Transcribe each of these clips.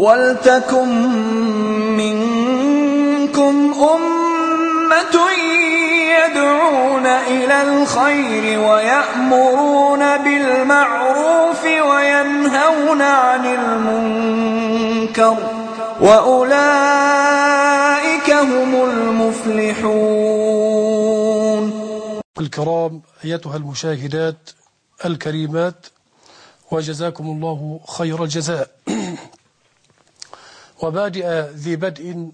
وَلْتَكُن مِّنكُمْ أُمَّةٌ يَدْعُونَ إِلَى الْخَيْرِ وَيَأْمُرُونَ بِالْمَعْرُوفِ وَيَنْهَوْنَ عَنِ الْمُنكَرِ وَأُولَئِكَ هُمُ الْمُفْلِحُونَ. الكرام، أيتها المشاهدات الكريمات، وجزاكم الله خير الجزاء. وبادئ ذي بدء،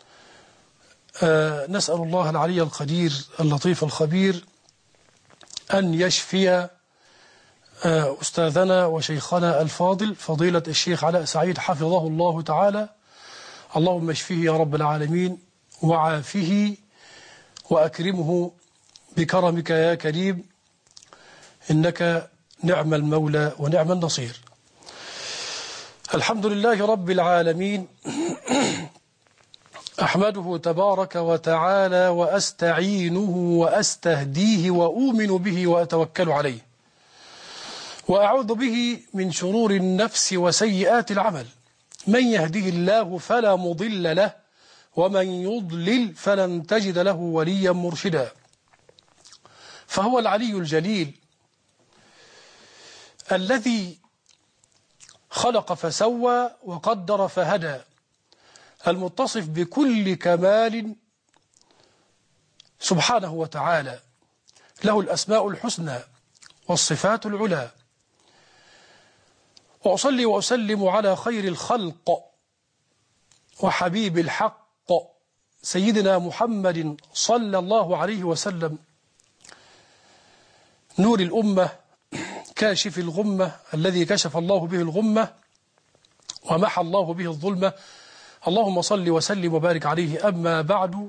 نسأل الله العلي القدير اللطيف الخبير أن يشفي أستاذنا وشيخنا الفاضل فضيلة الشيخ علاء سعيد حفظه الله تعالى. اللهم اشفيه يا رب العالمين، وعافه وأكرمه بكرمك يا كريم، إنك نعم المولى ونعم النصير. الحمد لله رب العالمين، أحمده تبارك وتعالى وأستعينه وأستهديه وأؤمن به وأتوكل عليه، وأعوذ به من شرور النفس وسيئات العمل. من يهده الله فلا مضل له، ومن يضلل فلن تجد له وليا مرشدا. فهو العلي الجليل الذي خلق فسوى وقدر فهدى، المتصف بكل كمال سبحانه وتعالى، له الأسماء الحسنى والصفات العلى. وأصلي وأسلم على خير الخلق وحبيب الحق سيدنا محمد صلى الله عليه وسلم، نور الأمة، كاشف الغمة، الذي كشف الله به الغمة ومحى الله به الظلمة. اللهم صل وسلم وبارك عليه. أما بعد،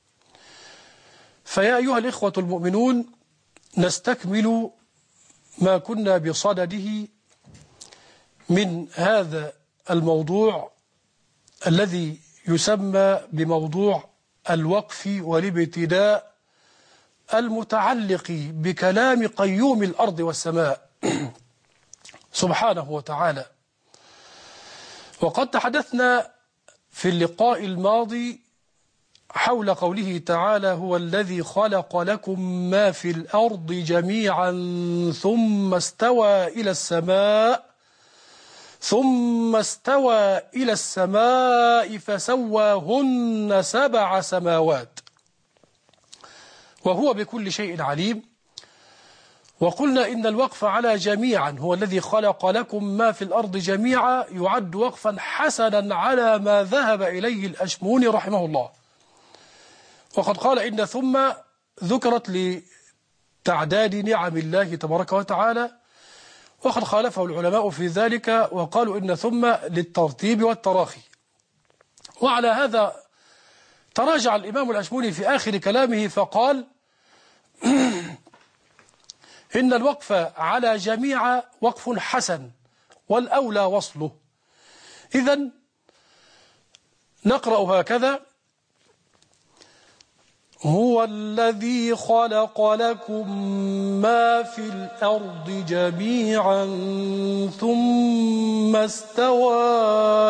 فيا أيها الإخوة المؤمنون، نستكمل ما كنا بصدده من هذا الموضوع الذي يسمى بموضوع الوقف والابتداء، المتعلق بكلام قيوم الأرض والسماء سبحانه وتعالى. وقد تحدثنا في اللقاء الماضي حول قوله تعالى: هو الذي خلق لكم ما في الأرض جميعا ثم استوى إلى السماء فسواهن 7 سماوات وهو بكل شيء عليم. وقلنا إن الوقف على جميعا، هو الذي خلق لكم ما في الأرض جميعا، يعد وقفا حسنا على ما ذهب إليه الأشموني رحمه الله. وقد قال إن ثم ذكرت لتعداد نعم الله تبارك وتعالى، وقد خالفه العلماء في ذلك وقالوا إن ثم للترتيب والتراخي. وعلى هذا تراجع الإمام الأشموني في آخر كلامه فقال: إن الوقف على جميع وقف حسن، والأولى وصله. إذن نقرأ هكذا: هو الذي خلق لكم ما في الأرض جميعا ثم استوى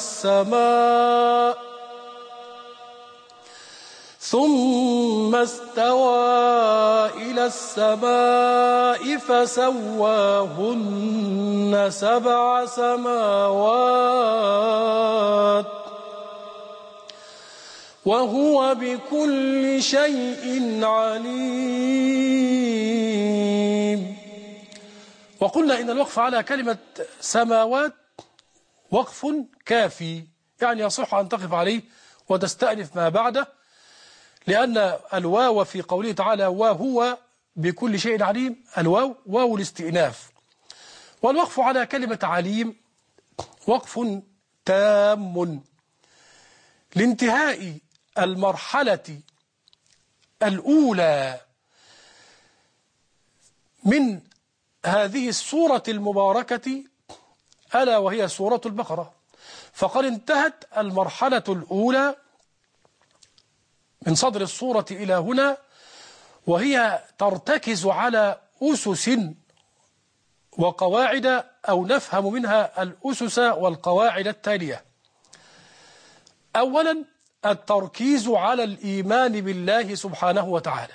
إلى السماء فسواهن 7 سماوات وهو بكل شيء عليم. وقلنا إن الوقف على كلمة سماوات وقف كافي، يعني يصح أن تقف عليه وتستأنف ما بعده، لأن الواو في قوله تعالى وهو بكل شيء عليم، الواو واو الاستئناف. والوقف على كلمة عليم وقف تام لانتهاء المرحلة الأولى من هذه السورة المباركة، ألا وهي سورة البقرة. فقد انتهت المرحلة الأولى من صدر السورة إلى هنا، وهي ترتكز على أسس وقواعد أو نفهم منها الأسس والقواعد التالية. أولا، التركيز على الإيمان بالله سبحانه وتعالى.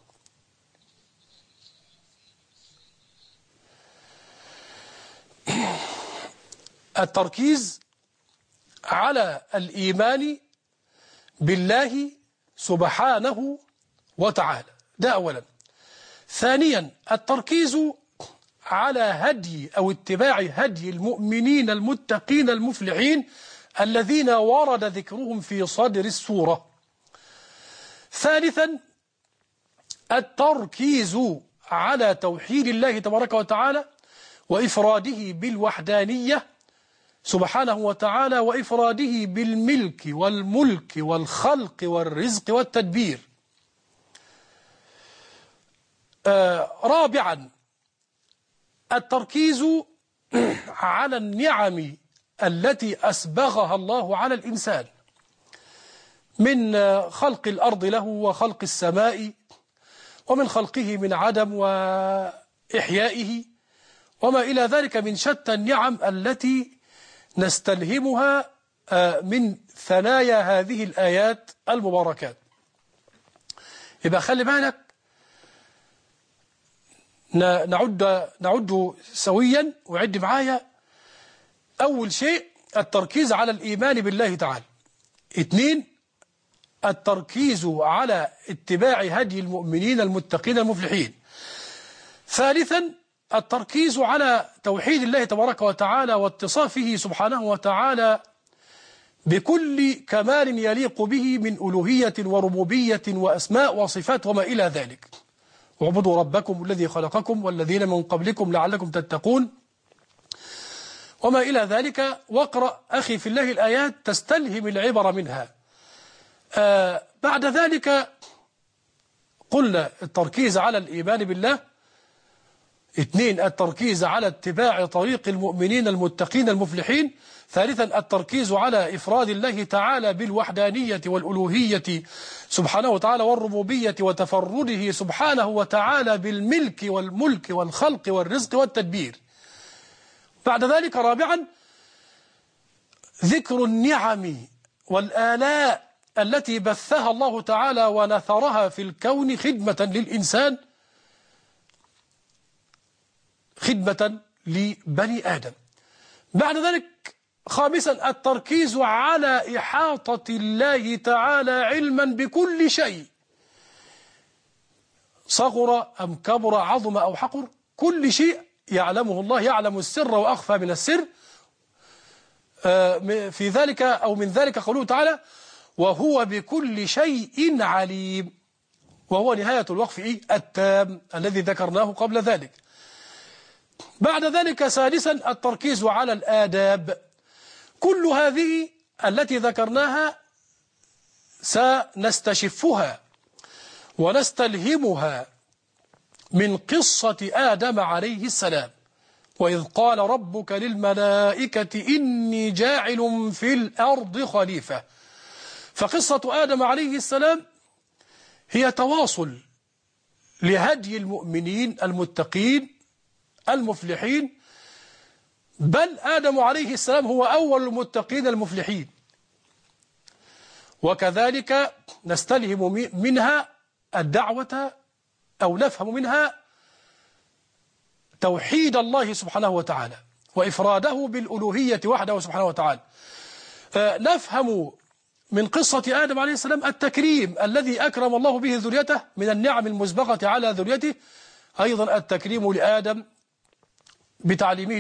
التركيز على الإيمان بالله سبحانه وتعالى، ده أولا. ثانيا، التركيز على هدي أو اتباع هدي المؤمنين المتقين المفلحين الذين ورد ذكرهم في صدر السورة. ثالثا، التركيز على توحيد الله تبارك وتعالى وإفراده بالوحدانية سبحانه وتعالى، وإفراده بالملك والملك والخلق والرزق والتدبير. رابعا، التركيز على النعم التي أسبغها الله على الإنسان من خلق الأرض له وخلق السماء، ومن خلقه من عدم وإحيائه، وما إلى ذلك من شتى النعم التي نستلهمها من ثنايا هذه الآيات المباركات. يبقى خلي بالك، نعد سويا وعد معايا. أول شيء التركيز على الإيمان بالله تعالى. 2، التركيز على اتباع هدي المؤمنين المتقين المفلحين. 3، التركيز على توحيد الله تبارك وتعالى واتصافه سبحانه وتعالى بكل كمال يليق به من ألوهية وربوبية وأسماء وصفات وما إلى ذلك. واعبدوا ربكم الذي خلقكم والذين من قبلكم لعلكم تتقون وما إلى ذلك. واقرأ أخي في الله الآيات تستلهم العبر منها. بعد ذلك قلنا التركيز على الإيمان بالله. 2، التركيز على اتباع طريق المؤمنين المتقين المفلحين. 3، التركيز على إفراد الله تعالى بالوحدانية والألوهية سبحانه وتعالى والربوبية، وتفرده سبحانه وتعالى بالملك والملك والخلق والرزق والتدبير. بعد ذلك 4، ذكر النعم والآلاء التي بثها الله تعالى ونثرها في الكون خدمة للإنسان، خدمة لبني آدم. بعد ذلك 5، التركيز على إحاطة الله تعالى علما بكل شيء، صغر أم كبر، عظم أو حقر، كل شيء يعلمه الله، يعلم السر وأخفى من السر. في ذلك أو من ذلك قوله تعالى: وهو بكل شيء عليم، وهو نهاية الوقف التام الذي ذكرناه قبل ذلك. بعد ذلك 6، التركيز على الآداب. كل هذه التي ذكرناها سنستشفها ونستلهمها من قصة آدم عليه السلام، وإذ قال ربك للملائكة إني جاعل في الأرض خليفة. فقصة آدم عليه السلام هي تواصل لهدي المؤمنين المتقين المفلحين، بل آدم عليه السلام هو أول المتقين المفلحين. وكذلك نستلهم منها الدعوة أو نفهم منها توحيد الله سبحانه وتعالى وإفراده بالألوهية وحده سبحانه وتعالى. نفهم من قصة آدم عليه السلام التكريم الذي أكرم الله به ذريته من النعم المسبقة على ذريته. أيضا التكريم لآدم بتعليمه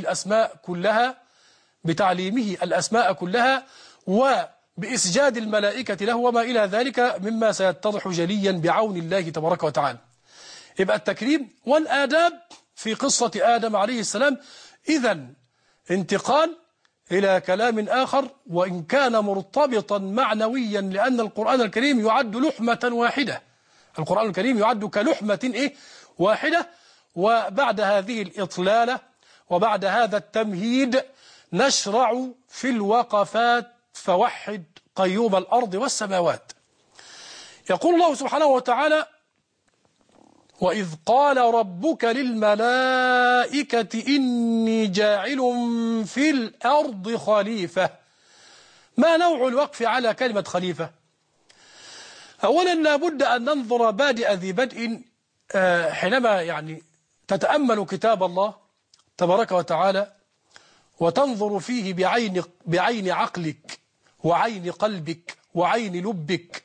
الأسماء كلها وبإسجاد الملائكة له وما إلى ذلك مما سيتضح جليا بعون الله تبارك وتعالى. يبقى التكريم والآداب في قصة آدم عليه السلام إذن انتقال إلى كلام آخر، وإن كان مرتبطا معنويا، لأن القرآن الكريم يعد لحمة واحدة. القرآن الكريم يعد كلحمة واحدة. وبعد هذه الإطلالة وبعد هذا التمهيد نشرع في الوقفات: فوحد قيوم الأرض والسماوات. يقول الله سبحانه وتعالى: وإذ قال ربك للملائكة إني جاعل في الأرض خليفة. ما نوع الوقف على كلمة خليفة؟ أولا لابد أن ننظر بادئ ذي بدء حينما يعني تتأمل كتاب الله تبارك وتعالى وتنظر فيه بعين عقلك وعين قلبك وعين لبك.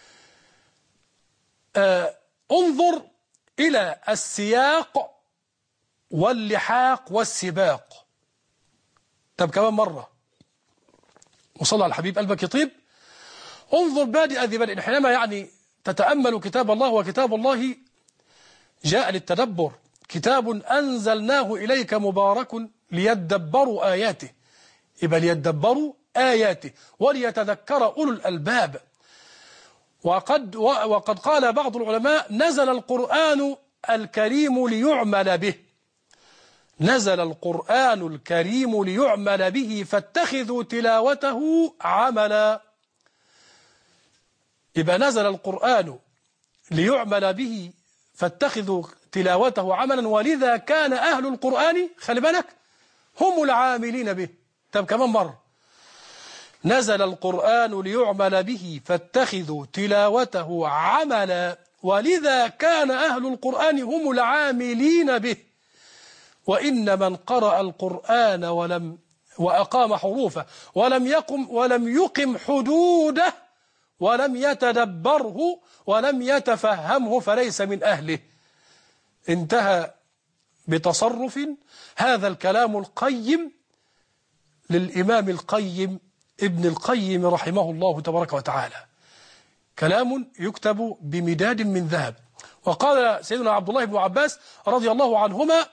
انظر إلى السياق واللحاق والسباق. طب كمان مرة وصلى على الحبيب قلبك يطيب. انظر بادئ ذي بدء حينما يعني تتأمل كتاب الله، وكتاب الله جاء للتدبر، كتاب أنزلناه إليك مبارك ليدبروا آياته. يبقى ليدبروا آياته وليتذكر أولو الألباب. وقد قال بعض العلماء نزل القرآن الكريم ليعمل به. نزل القرآن الكريم ليعمل به فاتخذوا تلاوته عملا. يبقى نزل القرآن ليعمل به فاتخذوا تلاوته عملا، ولذا كان أهل القرآن خلي بالك هم العاملين به. طب كمان مرة نزل القرآن ليعمل به فاتخذوا تلاوته عملا، ولذا كان أهل القرآن هم العاملين به. وإن من قرأ القرآن وأقام حروفه ولم يقم حدوده ولم يتدبره ولم يتفهمه فليس من أهله. انتهى بتصرف هذا الكلام القيم للإمام القيم ابن القيم رحمه الله تبارك وتعالى، كلام يكتب بمداد من ذهب. وقال سيدنا عبد الله بن عباس رضي الله عنهما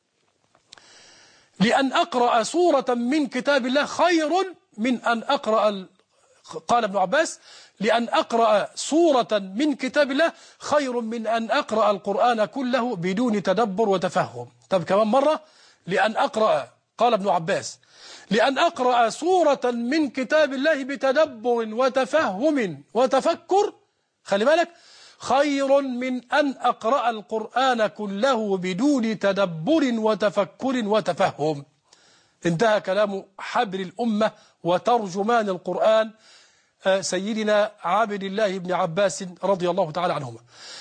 لأن أقرأ سورة من كتاب الله خير من أن أقرأ قال ابن عباس لأن أقرأ سورة من كتاب الله خير من أن أقرأ القرآن كله بدون تدبر وتفهم. طب كمان مرة لأن أقرأ قال ابن عباس لأن أقرأ سورة من كتاب الله بتدبر وتفهم وتفكر خلي بالك خير من أن أقرأ القرآن كله بدون تدبر وتفكر وتفهم. انتهى كلام حبر الأمة وترجمان القرآن سيدنا عبد الله بن عباس رضي الله تعالى عنهما.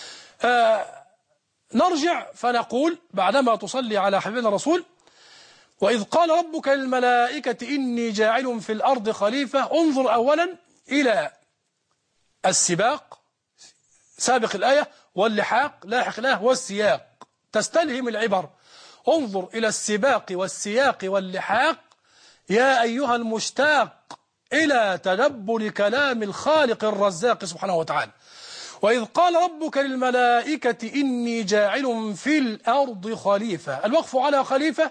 نرجع فنقول بعدما تصلي على حبيبنا الرسول وإذ قال ربك للملائكة إني جاعل في الأرض خليفة. انظر أولا إلى السباق سابق الآية واللحاق لاحق الآية والسياق تستلهم العبر. انظر إلى السباق والسياق واللحاق يا أيها المشتاق إلى تدبر كلام الخالق الرزاق سبحانه وتعالى. وإذ قال ربك للملائكة إني جاعل في الأرض خليفة. الوقف على خليفة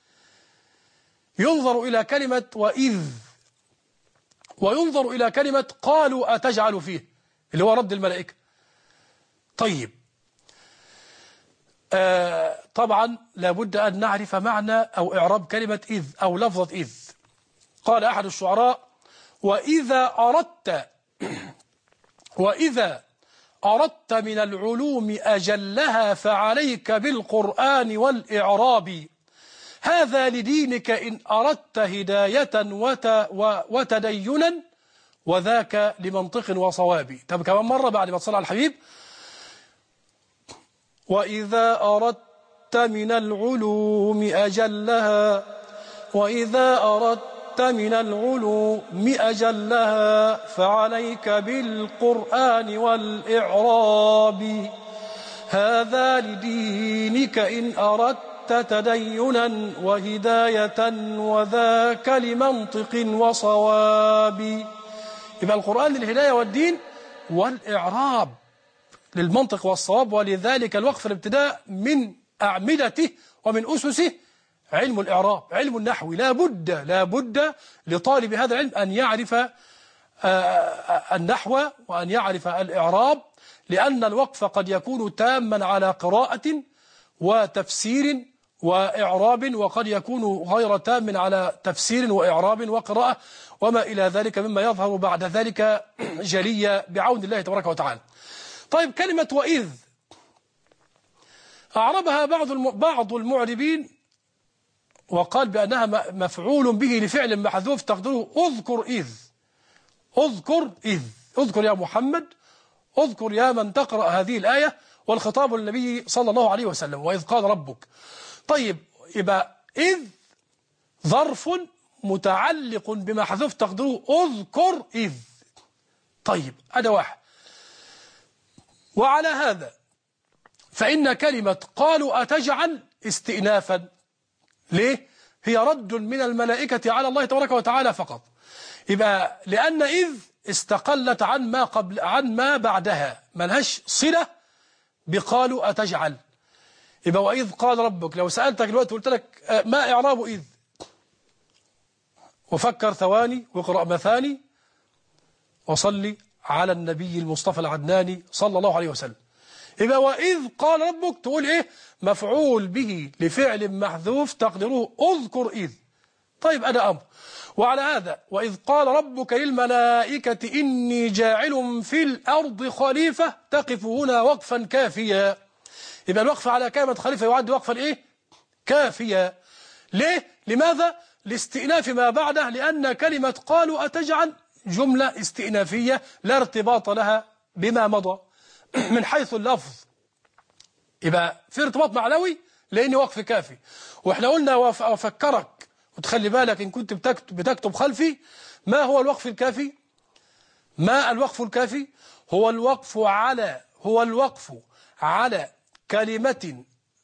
ينظر إلى كلمة وإذ وينظر إلى كلمة قالوا أتجعل فيه اللي هو رد الملائكة. طيب طبعا لابد أن نعرف معنى أو إعراب كلمة إذ أو لفظة إذ. قال أحد الشعراء وإذا أردت من العلوم أجلها فعليك بالقرآن والإعراب هذا لدينك إن أردت هداية وتدينا وذاك لمنطق وصواب. طب كمان مرة بعد ما تصلى على الحبيب وإذا أردت من العلوم أجلها وإذا أردت من العلوم أجلها فعليك بالقرآن والإعراب هذا لدينك إن أردت تدينا وهداية وذاك لمنطق وصواب. يبقى القرآن للهداية والدين والإعراب للمنطق والصواب. ولذلك الوقف الابتداء من أعمدته ومن أسسه علم الإعراب علم النحو. لا بد لطالب هذا العلم أن يعرف النحو وأن يعرف الإعراب، لأن الوقف قد يكون تاما على قراءة وتفسير وإعراب وقد يكون غير تام على تفسير وإعراب وقراءة وما إلى ذلك مما يظهر بعد ذلك جليا بعون الله تبارك وتعالى. طيب كلمة وإذ أعربها بعض المعربين وقال بأنها مفعول به لفعل محذوف تقديره اذكر إذ. اذكر إذ، اذكر يا محمد، اذكر يا من تقرأ هذه الآية، والخطاب للنبي صلى الله عليه وسلم، وإذ قال ربك. طيب يبقى إذ ظرف متعلق بمحذوف تقديره اذكر إذ. طيب هذا واحد. وعلى هذا فإن كلمة قالوا أتجعل استئنافا. ليه؟ هي رد من الملائكة على الله تبارك وتعالى فقط. يبقى لأن إذ استقلت عن ما بعدها، ملهاش صلة بقالوا أتجعل. يبقى وإذ قال ربك، لو سألتك دلوقتي قلت لك ما إعراب إذ، وفكر ثواني واقرأ مثاني وصلي على النبي المصطفى العدناني صلى الله عليه وسلم. يبقى وإذ قال ربك تقول إيه؟ مفعول به لفعل محذوف تقديره اذكر إذ. طيب أنا أمر. وعلى هذا وإذ قال ربك للملائكة إني جاعل في الأرض خليفة، تقف هنا وقفا كافيا. يبقى الوقف على كلمة خليفة يعد وقفا إيه؟ كافيا. ليه؟ لماذا؟ لاستئناف ما بعده، لأن كلمة قالوا أتجعل جملة استئنافية لا ارتباط لها بما مضى من حيث اللفظ. يبقى في ارتباط معنوي لأن وقف كافي. وإحنا قلنا وفكرك وتخلي بالك إن كنت بتكتب خلفي، ما هو الوقف الكافي؟ ما الوقف الكافي؟ هو الوقف على كلمة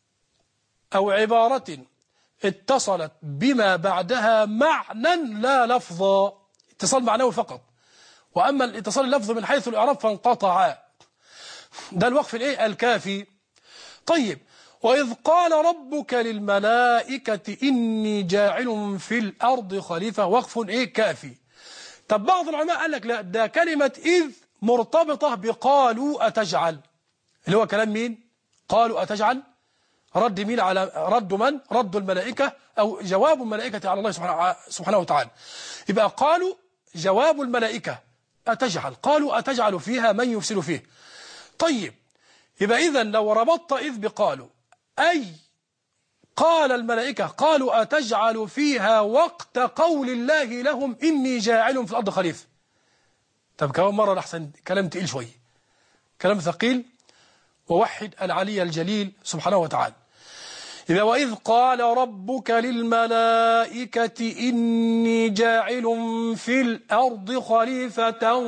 أو عبارة اتصلت بما بعدها معنى لا لفظا، اتصال معنوي فقط. وأما الاتصال اللفظي من حيث الإعراب فانقطع. ده الوقف الايه؟ الكافي. طيب وإذ قال ربك للملائكة إني جاعل في الأرض خليفة، وقف ايه؟ كافي. طب بعض العلماء قال لك لا، ده كلمة إذ مرتبطة بقالوا أتجعل، اللي هو كلام مين؟ قالوا أتجعل رد مين على رد من؟ رد الملائكة أو جواب الملائكة على الله سبحانه وتعالى. يبقى قالوا جواب الملائكة أتجعل، قالوا أتجعل فيها من يفسد فيه. طيب يبقى إذن لو ربطت إذ بقالوا، أي قال الملائكة قالوا أتجعل فيها وقت قول الله لهم إني جاعل في الأرض خليفة. طب كمان مرة أحسن، كلام تقيل شوية، كلام ثقيل، ووحد العلي الجليل سبحانه وتعالى. إذا وإذ قال ربك للملائكة إني جاعل في الأرض خليفة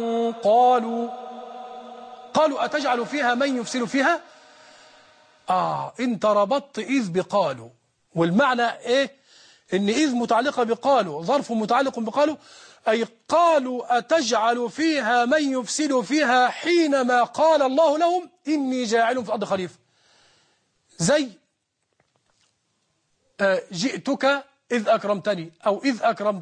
قالوا أتجعل فيها من يفسد فيها. أنت ربطت إذ بقالوا، والمعنى إيه؟ إن إذ متعلقة بقالوا، ظرف متعلق بقالوا، أي قالوا أتجعل فيها من يفسد فيها حينما قال الله لهم إني جاعل في الأرض خليفة. زي جئتك إذ أكرمتني، أو إذ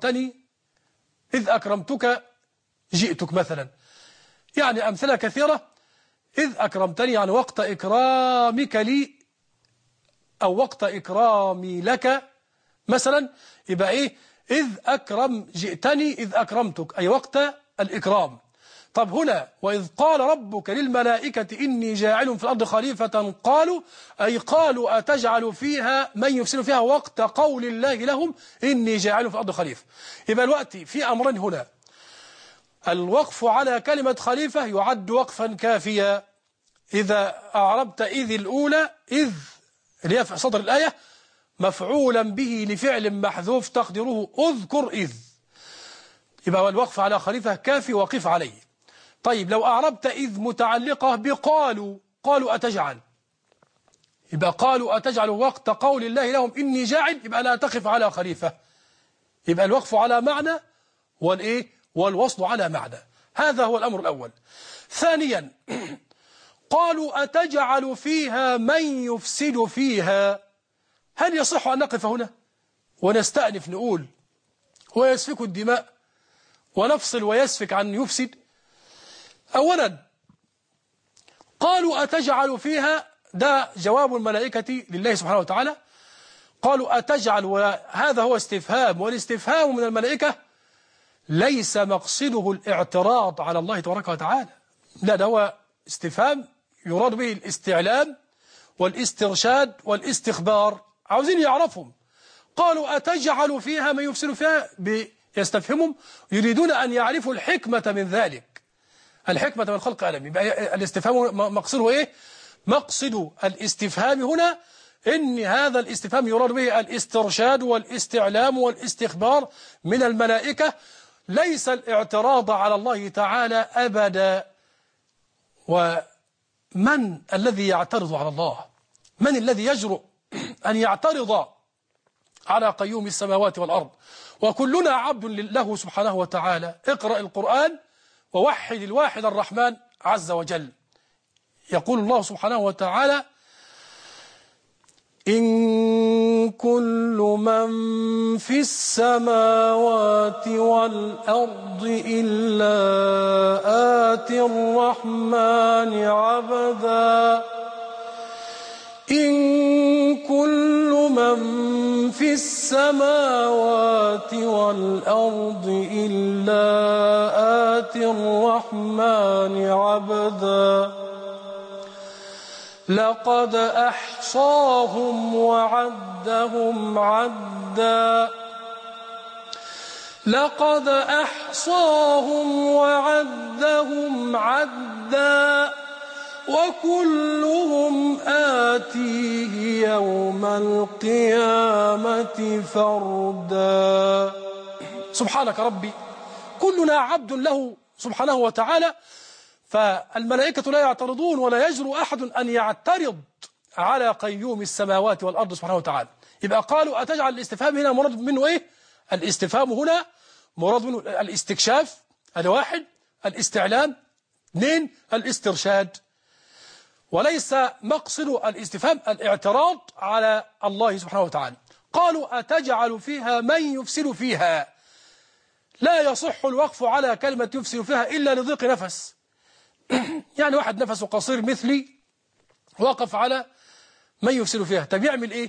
أكرمتك جئتك مثلا. يعني أمثلة كثيرة. إذ أكرمتني يعني وقت إكرامك لي، أو وقت إكرامي لك مثلا. يبقى إيه؟ إذ أكرم جئتني إذ أكرمتك، أي وقت الإكرام. طب هنا وإذ قال ربك للملائكة إني جاعل في الأرض خليفة قالوا، أي قالوا أتجعل فيها من يفسد فيها وقت قول الله لهم إني جاعل في الأرض خليفة. يبقى الوقت في أمرين هنا. الوقف على كلمة خليفة يعد وقفا كافيا إذا أعربت إذ الأولى، إذ اللي هي في صدر الآية مفعولا به لفعل محذوف تقديره اذكر إذ، يبقى الوقف على خليفة كافي وقف عليه. طيب لو أعربت إذ متعلقة بقالوا، قالوا أتجعل، يبقى قالوا أتجعل وقت قول الله لهم إني جاعل، يبقى لا تقف على خليفة. يبقى الوقف على معنى والوصل على معنى. هذا هو الأمر الأول. ثانيا قالوا أتجعل فيها من يفسد فيها، هل يصح أن نقف هنا ونستأنف نقول ويسفك الدماء ونفصل ويسفك عن يفسد؟ أولا قالوا أتجعل فيها، ده جواب الملائكة لله سبحانه وتعالى. قالوا أتجعل، وهذا هو استفهام، والاستفهام من الملائكة ليس مقصده الاعتراض على الله تبارك وتعالى، لا، ده هو استفهام يراد به الاستعلام والاسترشاد والاستخبار، عاوزين يعرفهم. قالوا أتجعل فيها من يفسد فيها، يستفهمهم، يريدون أن يعرفوا الحكمة من ذلك، الحكمة من خلق آدم. يبقى الاستفهام مقصده إيه؟ مقصد الاستفهام هنا إن هذا الاستفهام يراد به الاسترشاد والاستعلام والاستخبار من الملائكة، ليس الاعتراض على الله تعالى أبدا. ومن الذي يعترض على الله؟ من الذي يجرؤ أن يعترض على قيوم السماوات والأرض؟ وكلنا عبد له سبحانه وتعالى. اقرأ القرآن ووحد الواحد الرحمن عز وجل. يقول الله سبحانه وتعالى: إن كل من في السماوات والأرض إلا آتي الرحمن عبدا. إن كل من في السماوات والأرض إلا آتي الرحمن عبدا. لقد أحصاهم وعدهم عدا. لقد أحصاهم وعدهم عدا. وكلهم آتيه يوم القيامة فردا. سبحانك ربي، كلنا عبد له سبحانه وتعالى، فالملائكة لا يعترضون ولا يجرؤ أحد أن يعترض على قيوم السماوات والأرض سبحانه وتعالى. يبقى قالوا أتجعل الاستفهام هنا مراد منه إيه؟ الاستفهام هنا مراد منه الاستكشاف، هذا واحد، الاستعلام، اثنين، الاسترشاد، وليس مقصد الاستفهام الاعتراض على الله سبحانه وتعالى. قالوا أتجعل فيها من يفسد فيها. لا يصح الوقف على كلمة يفسد فيها إلا لضيق نفس. يعني واحد نفسه قصير مثلي وقف على من يفسد فيها، طب يعمل إيه؟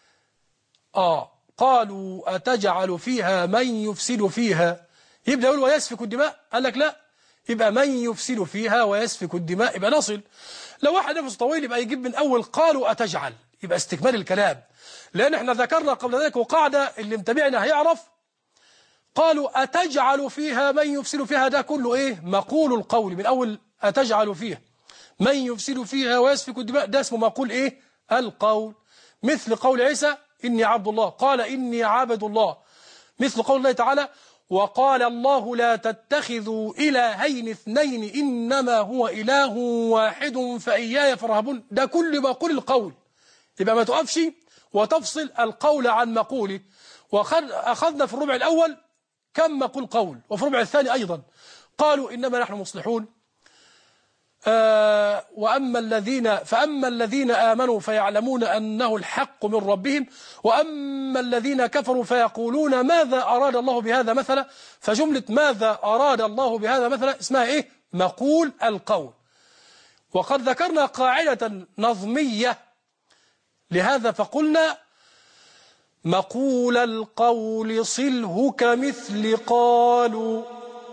قالوا أتجعل فيها من يفسد فيها، يبدأ يقول ويسفك الدماء، قال لك لا، يبقى من يفسد فيها ويسفك الدماء، يبقى نصل. لو واحد نفسه طويل يبقى يجيب من أول قالوا أتجعل، يبقى استكمال الكلام، لأن احنا ذكرنا قبل ذلك وقاعدة اللي متابعنا هيعرف. قالوا أتجعل فيها من يفسد فيها، ده كله إيه؟ مقول القول، من أول أتجعل فيها من يفسد فيها ويسفك الدماء، ده اسمه مقول إيه؟ القول. مثل قول عيسى إني عبد الله، قال إني عبد الله. مثل قول الله تعالى وقال الله لا تتخذوا إلهين اثنين إنما هو إله واحد فإياي فارهبون، ده كل مقول القول. يبقى ما تقفش وتفصل القول عن مقوله. وأخذنا في الربع الأول كم مقول قول، وفي الربع الثاني أيضا قالوا إنما نحن مصلحون. فأما الذين آمنوا فيعلمون أنه الحق من ربهم، وأما الذين كفروا فيقولون ماذا أراد الله بهذا مثلا. فجملة ماذا أراد الله بهذا مثلا اسمها إيه؟ مقول القول. وقد ذكرنا قاعدة نظمية لهذا فقلنا مقول القول صله كمثل قالوا.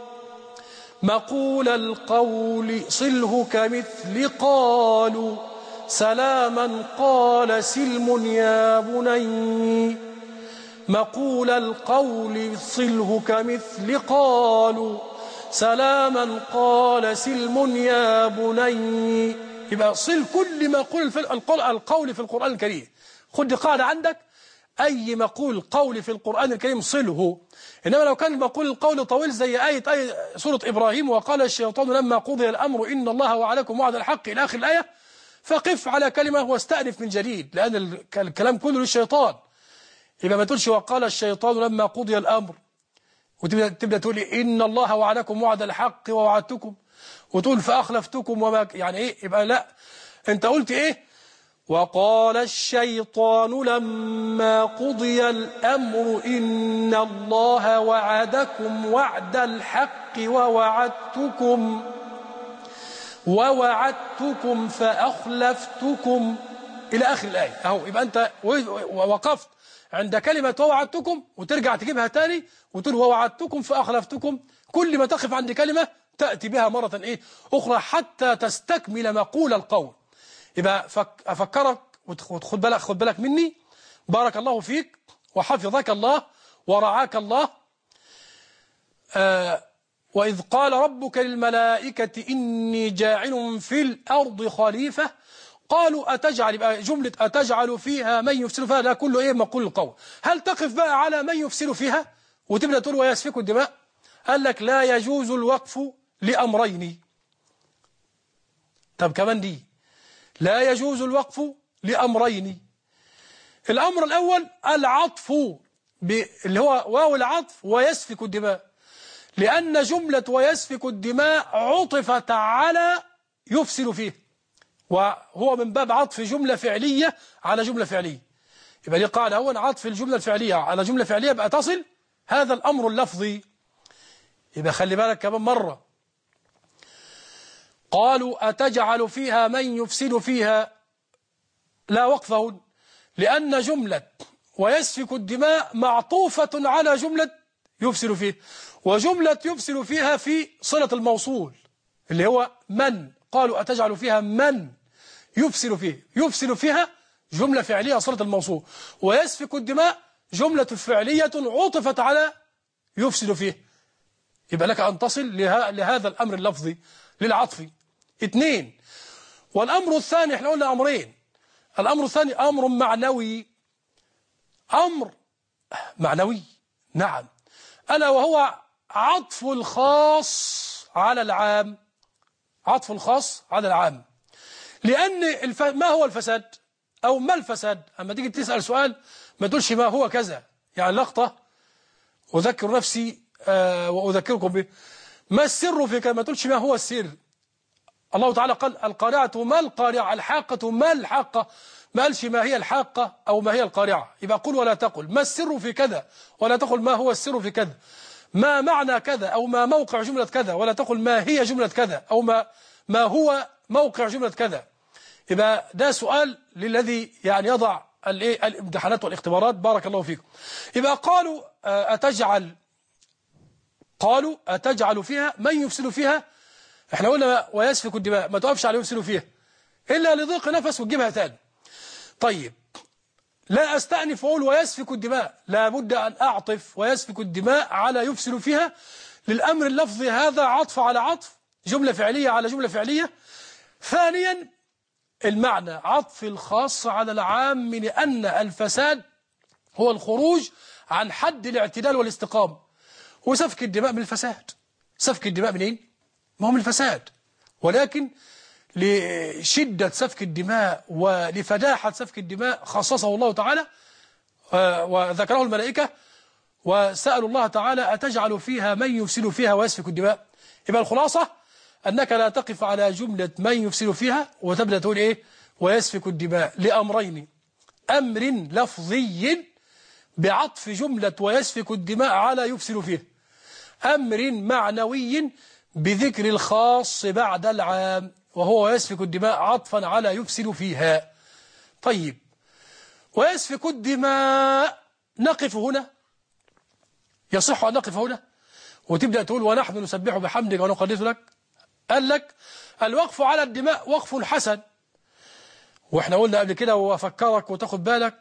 مقول القول صله كمثل قالوا سلاما قال سلم يا بني. مقول القول صله كمثل قالوا سلاما قال سلم يا بني. يبقى صل كل مقول القول في القرآن الكريم. خد قاعدة عندك، أي مقول قول في القرآن الكريم صله. إنما لو كان مقول القول طويل زي آية سورة إبراهيم وقال الشيطان لما قضي الأمر إن الله وعدكم وعد الحق إلى آخر الآية، فقف على كلمة واستأنف من جديد، لأن الكلام كله للشيطان. يبقى ما تقولش وقال الشيطان لما قضي الأمر وتبدأ تقول إن الله وعدكم وعد الحق ووعدتكم، وتقول فأخلفتكم وما يعني إيه. يبقى لا، أنت قلت إيه؟ وقال الشيطان لما قضي الأمر إن الله وعدكم وعد الحق ووعدتكم فأخلفتكم إلى آخر الآية. أهو يبقى أنت وقفت عند كلمة ووعدتكم وترجع تجيبها تاني وتقول ووعدتكم فأخلفتكم. كل ما تقف عند كلمة تأتي بها مرة إيه أخرى حتى تستكمل مقول القول. يبقى أفكرك وخد بالك، خد بالك مني، بارك الله فيك وحفظك الله ورعاك الله. وإذ قال ربك للملائكة إني جاعل في الأرض خليفة قالوا أتجعل، يبقى جملة أتجعل فيها من يفسد فيها لا كله إيه مقول القول. هل تقف بقى على من يفسد فيها وتبدأ تقول ويسفك الدماء؟ قال لك لا يجوز الوقف لأمرين. طب كمان دي لا يجوز الوقف لأمرين. الأمر الأول العطف اللي هو واو العطف ويسفك الدماء، لأن جملة ويسفك الدماء عطفت على يفسد فيه، وهو من باب عطف جملة فعلية على جملة فعلية. يبقى دي قاعدة، أول عطف الجملة الفعلية على جملة فعلية بقى تصل هذا الأمر اللفظي. يبقى خلي بالك كمان مرة، قالوا أتجعل فيها من يفسد فيها لا وقفه، لأن جملة ويسفك الدماء معطوفة على جملة يفسد فيه، وجملة يفسد فيها في صلة الموصول اللي هو من. قالوا أتجعل فيها من يفسد فيه، يفسد فيها جملة فعلية صلة الموصول، ويسفك الدماء جملة فعلية عطفت على يفسد فيه. يبقى لك أن تصل لهذا الأمر اللفظي للعطف. 2. والأمر الثاني، احنا قلنا أمرين، الأمر الثاني أمر معنوي. أمر معنوي، نعم، ألا وهو عطف الخاص على العام. عطف الخاص على العام، لأن ما هو الفساد أو ما الفساد؟ أما تيجي تسأل سؤال ما تقولش ما هو كذا، يعني لقطة أذكر نفسي وأذكركم به. ما السر في كذا؟ ما تقولش ما هو السر. الله تعالى قال القارعة ما القارعة، الحاقة ما الحاقة، ما قالش ما هي الحاقة أو ما هي القارعة. يبقى قل ولا تقل ما السر في كذا، ولا تقل ما هو السر في كذا. ما معنى كذا أو ما موقع جملة كذا، ولا تقل ما هي جملة كذا أو ما هو موقع جملة كذا. يبقى ده سؤال للذي يعني يضع الامتحانات والاختبارات. بارك الله فيكم. يبقى قالوا أتجعل فيها من يفسد فيها. احنا قلنا ويسفك الدماء، ما توقفش على يفسد فيها إلا لضيق نفس وتجيبها تاني. طيب لا أستأنف وأقول ويسفك الدماء، لابد أن أعطف ويسفك الدماء على يفسد فيها للأمر اللفظي، هذا عطف على عطف، جملة فعلية على جملة فعلية. ثانيا المعنى عطف الخاص على العام، لأن الفساد هو الخروج عن حد الاعتدال والاستقامة، وسفك الدماء من الفساد. سفك الدماء منين؟ ما هو من الفساد، ولكن لشدة سفك الدماء ولفداحة سفك الدماء خصصه الله تعالى وذكره الملائكة وسألوا الله تعالى أتجعل فيها من يفسد فيها ويسفك الدماء. يبقى الخلاصة أنك لا تقف على جملة من يفسد فيها وتبدأ تقول إيه ويسفك الدماء لأمرين: أمر لفظي بعطف جملة ويسفك الدماء على يفسد فيه، أمر معنوي بذكر الخاص بعد العام وهو يسفك الدماء عطفا على يفسد فيها. طيب ويسفك الدماء نقف هنا؟ يصح أن نقف هنا وتبدأ تقول ونحن نسبح بحمدك ونقدس لك؟ قال لك الوقف على الدماء وقف حسن، واحنا قلنا قبل كده وافكرك وتاخد بالك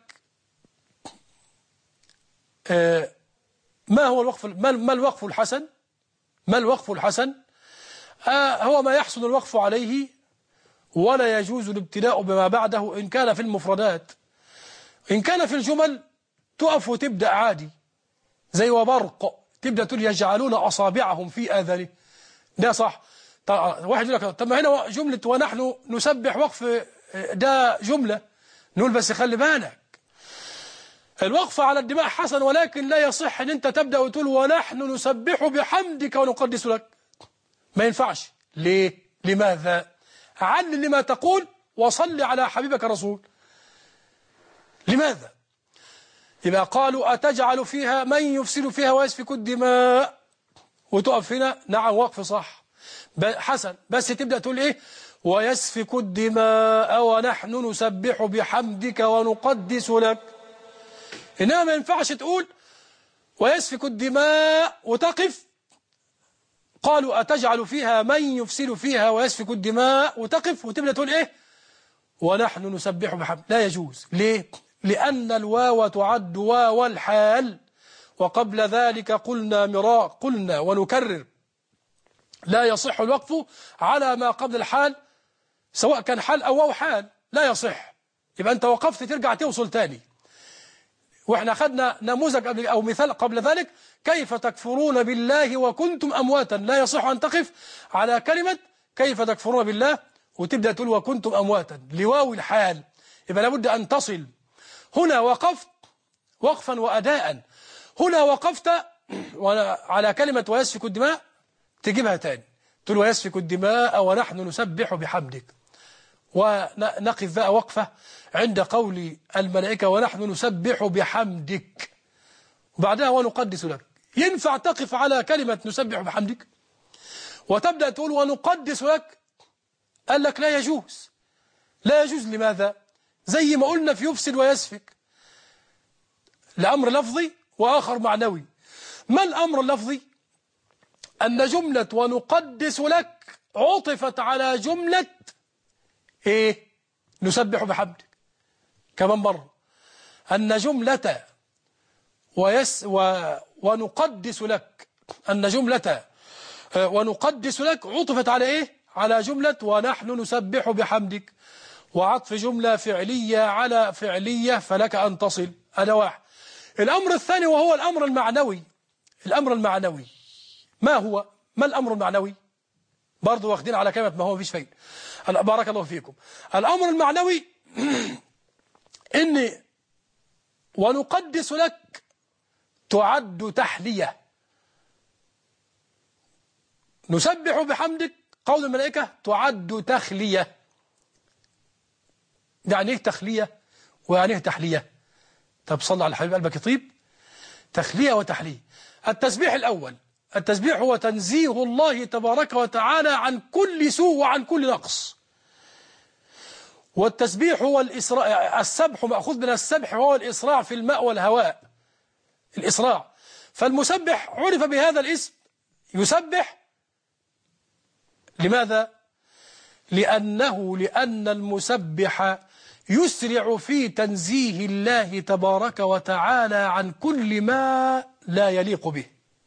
ما هو الوقف، ما الوقف الحسن؟ ما الوقف الحسن؟ هو ما يحسن الوقف عليه ولا يجوز الابتداء بما بعده إن كان في المفردات. إن كان في الجمل تقف وتبدأ عادي زي وبرق، تبدأ تقول يجعلون أصابعهم في آذانه، ده صح. واحد يقول لك طب ما هنا جملة ونحن نسبح وقف، ده جملة، نقول بس خلي بالك الوقف على الدماء حسن، ولكن لا يصح ان انت تبدأ وتقول ونحن نسبح بحمدك ونقدس لك، ما ينفعش. ليه؟ لماذا؟ علل لما تقول وصل على حبيبك الرسول. لماذا؟ يبقى قالوا أتجعل فيها من يفسد فيها ويسفك الدماء، وتقف هنا نعم وقف صح حسن، بس تبدأ تقول ايه ويسفك الدماء ونحن نسبح بحمدك ونقدس لك. إنما ما ينفعش تقول ويسفك الدماء وتقف، قالوا أتجعل فيها من يفسد فيها ويسفك الدماء وتقف وتبدأ تقول إيه ونحن نسبح بحمد، لا يجوز. ليه؟ لأن الواو تعد واو الحال، وقبل ذلك قلنا ونكرر لا يصح الوقف على ما قبل الحال، سواء كان حال أو واو حال لا يصح. يبقى أنت وقفت ترجع توصل تاني. وإحنا أخذنا نموذج قبل أو مثال قبل ذلك، كيف تكفرون بالله وكنتم أمواتا، لا يصح أن تقف على كلمة كيف تكفرون بالله وتبدأ تقول وكنتم أمواتا لواو الحال. يبقى لابد أن تصل. هنا وقفت وقفا وأداء، هنا وقفت على كلمة ويسفك الدماء، تجيبها تاني تقول ويسفك الدماء ونحن نسبح بحمدك. ونقف بقى وقفة عند قول الملائكة ونحن نسبح بحمدك، وبعدها ونقدس لك. ينفع تقف على كلمة نسبح بحمدك وتبدأ تقول ونقدس لك؟ قال لك لا يجوز. لا يجوز. لماذا؟ زي ما قلنا في يفسد ويسفك، لأمر لفظي وآخر معنوي. ما الأمر اللفظي؟ أن جملة ونقدس لك عطفت على جملة إيه؟ نسبح بحمدك. كمان مرة، أن جملة ونقدس لك، أن جملة ونقدس لك عطفت على إيه؟ على جملة ونحن نسبح بحمدك، وعطف جملة فعلية على فعلية فلك أن تصل. هذا واحد. الأمر الثاني وهو الأمر المعنوي. الأمر المعنوي ما هو؟ ما الأمر المعنوي؟ برضو واخدين على كلمة ما هو مفيش فايدة. بارك الله فيكم. الأمر المعنوي إن ونقدس لك تعد تحلية. نسبح بحمدك قول الملائكة تعد تخلية. يعني ايه تخلية ويعني ايه تحلية؟ طب صلى على الحبيب قلبك يطيب. تخلية وتحلية. التسبيح الأول، التسبيح هو تنزيه الله تبارك وتعالى عن كل سوء وعن كل نقص. والتسبيح هو الإسراع. السبح مأخوذ من السبح وهو الإسراع في الماء والهواء، الإسراع. فالمسبح عرف بهذا الاسم يسبح. لماذا؟ لأن المسبح يسرع في تنزيه الله تبارك وتعالى عن كل ما لا يليق به.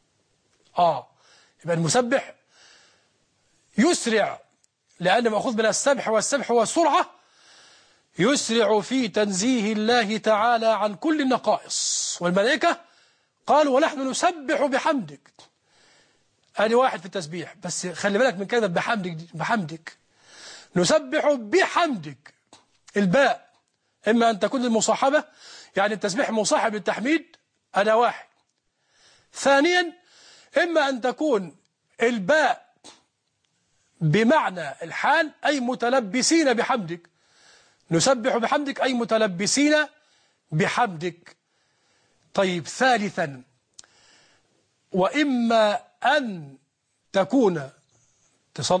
يبقى المسبح يسرع، لأنه مأخوذ من السبح، والسبح هو السرعة. يسرع في تنزيه الله تعالى عن كل النقائص. والملائكة قالوا ونحن نسبح بحمدك. أدي واحد في التسبيح. بس خلي بالك من كلمة بحمدك. بحمدك نسبح بحمدك. الباء إما أن تكون المصاحبة، يعني التسبيح مصاحب للتحميد، أنا واحد. ثانيا إما أن تكون الباء بمعنى الحال، أي متلبسين بحمدك. نسبح بحمدك أي متلبسين بحمدك. طيب ثالثا، وإما أن تكون اتصال.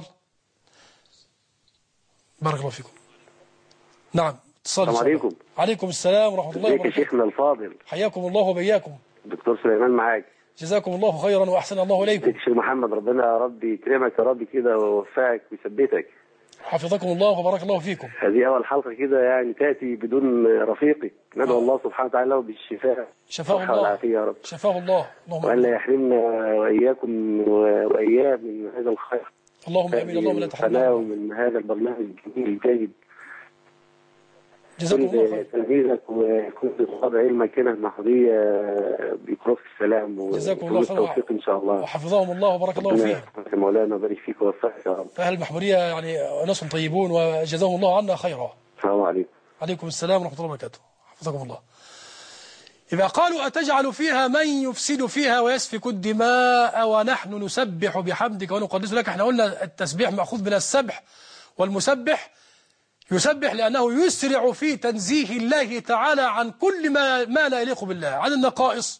بارك الله فيكم. نعم اتصال. السلام عليكم. عليكم السلام ورحمة الله وبركاته. ازيك يا شيخنا الفاضل؟ حياكم الله وبياكم. دكتور سليمان معاك. جزاكم الله خيرا وأحسن الله إليكم. شيخ محمد، ربنا يا رب يكرمك يا رب كده ويوفقك ويثبتك. حفظكم الله وبارك الله فيكم. هذه أول حلقة كده يعني تأتي بدون رفيقك. ندعو الله سبحانه وتعالى له بالشفاء. شفاه الله والعافية يا رب. شفاه الله. وأن لا يحرمنا وإياكم وإياه من هذا الخير. اللهم آمين. اللهم لا تحرمنا من هذا البرنامج الجميل الجيد. جزاكم الله خير. تلميذك وكنت طالب علمك هنا المحضية بيكرهك السلام. جزاكم الله خير. والتوفيق إن شاء الله. وحفظهم الله وبارك الله فيهم. مولانا بارك فيك ووفقك يا رب. أهل المحمودية يعني ناس طيبون وجزاهم الله عنا خيرا. السلام عليكم. عليكم السلام ورحمة الله وبركاته. حفظكم الله. إذا قالوا أتجعل فيها من يفسد فيها ويسفك الدماء ونحن نسبح بحمدك ونقدس لك. احنا قلنا التسبيح مأخوذ من السبح، والمسبح يسبح لأنه يسرع في تنزيه الله تعالى عن كل ما لا يليق بالله، عن النقائص.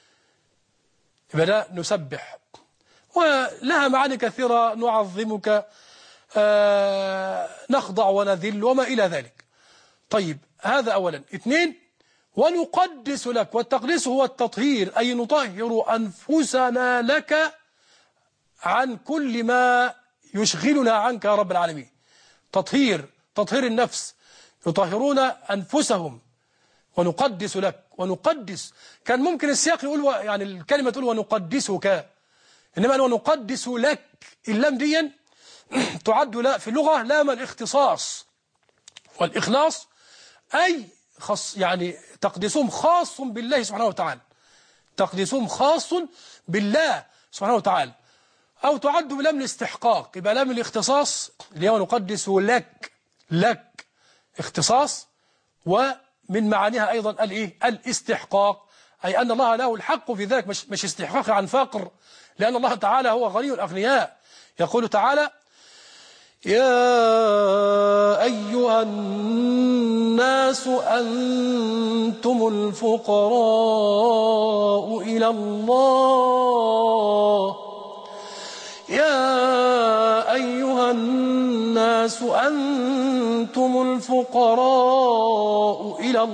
يبقى نسبح، ولها معاني كثيرة. نعظمك، نخضع ونذل وما إلى ذلك. طيب هذا أولا. اثنين، ونقدس لك. والتقديس هو التطهير، أي نطهر أنفسنا لك عن كل ما يشغلنا عنك يا رب العالمين. تطهير تطهير النفس، يطهرون أنفسهم. ونقدس لك، ونقدس كان ممكن السياق يقول يعني الكلمة تقول ونقدسك، إنما ونقدس لك اللام دي تعد لا في اللغة لام الاختصاص والإخلاص، أي يعني تقديسهم خاص بالله سبحانه وتعالى، تقديسهم خاص بالله سبحانه وتعالى. أو تعد بلام الاستحقاق، يبقى لام الاختصاص اللي هو نقدس لك، لك اختصاص، ومن معانيها أيضا الإيه؟ الاستحقاق، أي أن الله له الحق في ذلك، مش استحقاق عن فقر، لأن الله تعالى هو غني الأغنياء. يقول تعالى: يا أيها الناس أنتم الفقراء إلى الله، يا أيها الناس أنتم الفقراء إلى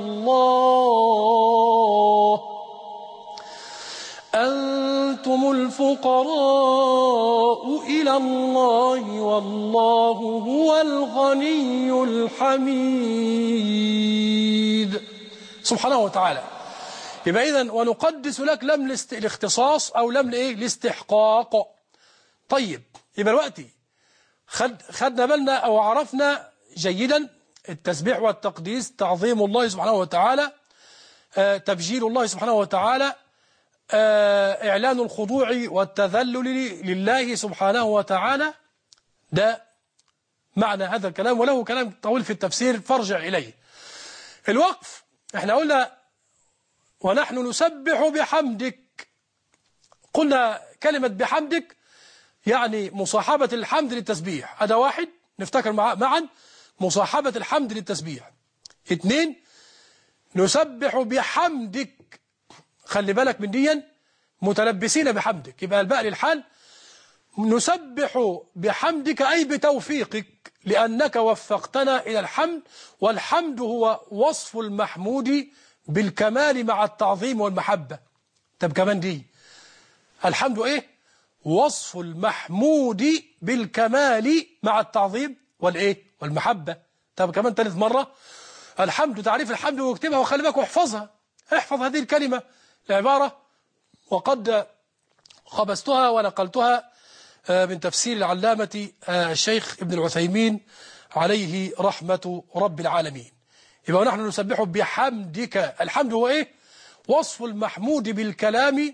الله، أنتم الفقراء إلى الله والله هو الغني الحميد سبحانه وتعالى. يبقى إذن ونقدس لك لم الاختصاص أو لم الاستحقاق. طيب، يبقى دلوقتي خدنا بالنا أو عرفنا جيدا التسبيح والتقديس، تعظيم الله سبحانه وتعالى، تبجيل الله سبحانه وتعالى، إعلان الخضوع والتذلل لله سبحانه وتعالى. ده معنى هذا الكلام، وله كلام طويل في التفسير فارجع إليه. الوقف احنا قلنا ونحن نسبح بحمدك، قلنا كلمة بحمدك يعني مصاحبة الحمد للتسبيح، هذا واحد نفتكر معا مصاحبة الحمد للتسبيح. اثنين، نسبح بحمدك، خلي بالك من دي، متلبسين بحمدك، يبقى الباء للحال. نسبح بحمدك أي بتوفيقك، لأنك وفقتنا إلى الحمد، والحمد هو وصف المحمود بالكمال مع التعظيم والمحبة. طب كمان دي الحمد إيه؟ وصف المحمود بالكمال مع التعظيم والإيه؟ والمحبة. طب كمان ثالث مرة الحمد، تعريف الحمد واكتبها وخلي بالك واحفظها، احفظ هذه الكلمة العبارة، وقد خبزتها ونقلتها من تفسير العلامة الشيخ ابن العثيمين عليه رحمة رب العالمين. يبقى نحن نسبح بحمدك، الحمد هو إيه؟ وصف المحمود بالكلام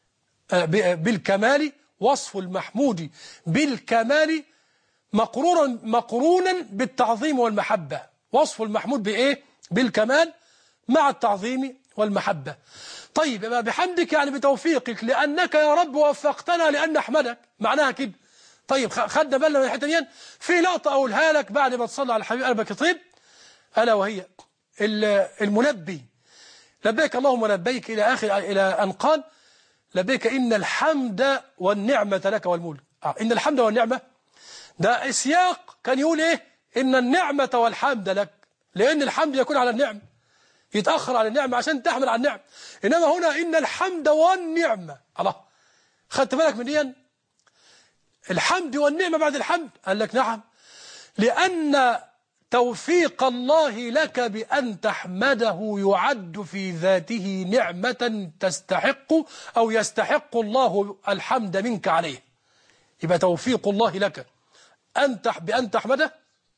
بالكمال، وصف المحمود بالكمال مقرونا بالتعظيم والمحبة، وصف المحمود بإيه؟ بالكمال مع التعظيم والمحبة. طيب، يبقى بحمدك يعني بتوفيقك، لأنك يا رب وفقتنا لأن نحمدك، معناها كده. طيب، خدنا بالنا من الحته دي. في لقطة أقولها لك بعد ما تصلي على الحبيب قلبك يطيب، ألا وهي الملبي لبيك اللهم لبيك إلى آخر، إلى أن قال لبيك إن الحمد والنعمة لك والملك. إن الحمد والنعمة ده السياق كان يقول إيه؟ إن النعمة والحمد لك، لأن الحمد يكون على النعمة، يتأخر على النعمة عشان تحمل على النعمة. إنما هنا إن الحمد والنعمة، الله، خدت بالك من دي؟ الحمد والنعمة بعد الحمد، قال لك نعم، لأن توفيق الله لك بأن تحمده يعد في ذاته نعمة تستحق أو يستحق الله الحمد منك عليه. يبقى توفيق الله لك بأن تحمده،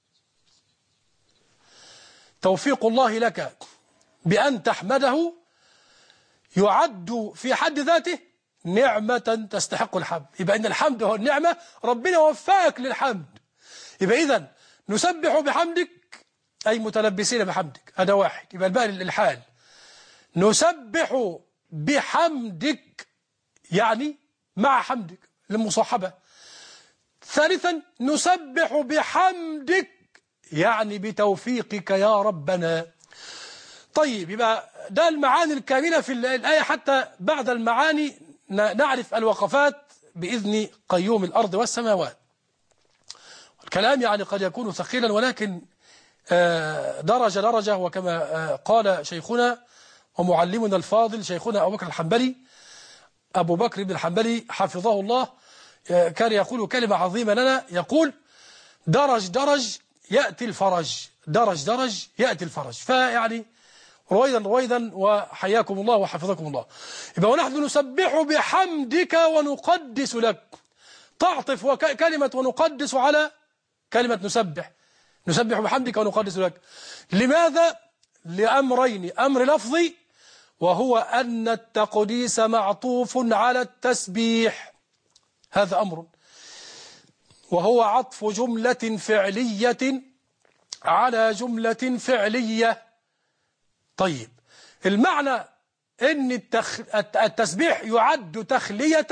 توفيق الله لك بأن تحمده يعد في حد ذاته نعمة تستحق الحمد. يبقى إن الحمد هو النعمة، ربنا وفقك للحمد. يبقى إذن نسبح بحمدك أي متلبسين بحمدك، هذا واحد. يبقى الباقي للحال. نسبح بحمدك يعني مع حمدك للمصاحبة. ثالثا، نسبح بحمدك يعني بتوفيقك يا ربنا. طيب، يبقى ده المعاني الكاملة في الآية، حتى بعد المعاني نعرف الوقفات بإذن قيوم الأرض والسماوات. الكلام يعني قد يكون ثقيلا، ولكن درجة درجة، وكما قال شيخنا ومعلمنا الفاضل شيخنا أبو بكر بن الحنبلي حفظه الله، كان يقول كلمة عظيمة لنا، يقول درج درج يأتي الفرج، درج درج يأتي الفرج. فيعني رويدا رويدا، وحياكم الله وحفظكم الله. يبقى ونحن نسبح بحمدك ونقدس لك. تعطف كلمة ونقدس على كلمة نسبح. نسبح بحمدك ونقدس لك. لماذا؟ لأمرين: أمر لفظي، وهو أن التقديس معطوف على التسبيح، هذا أمر، وهو عطف جملة فعلية على جملة فعلية. طيب، المعنى أن التسبيح يعد تخلية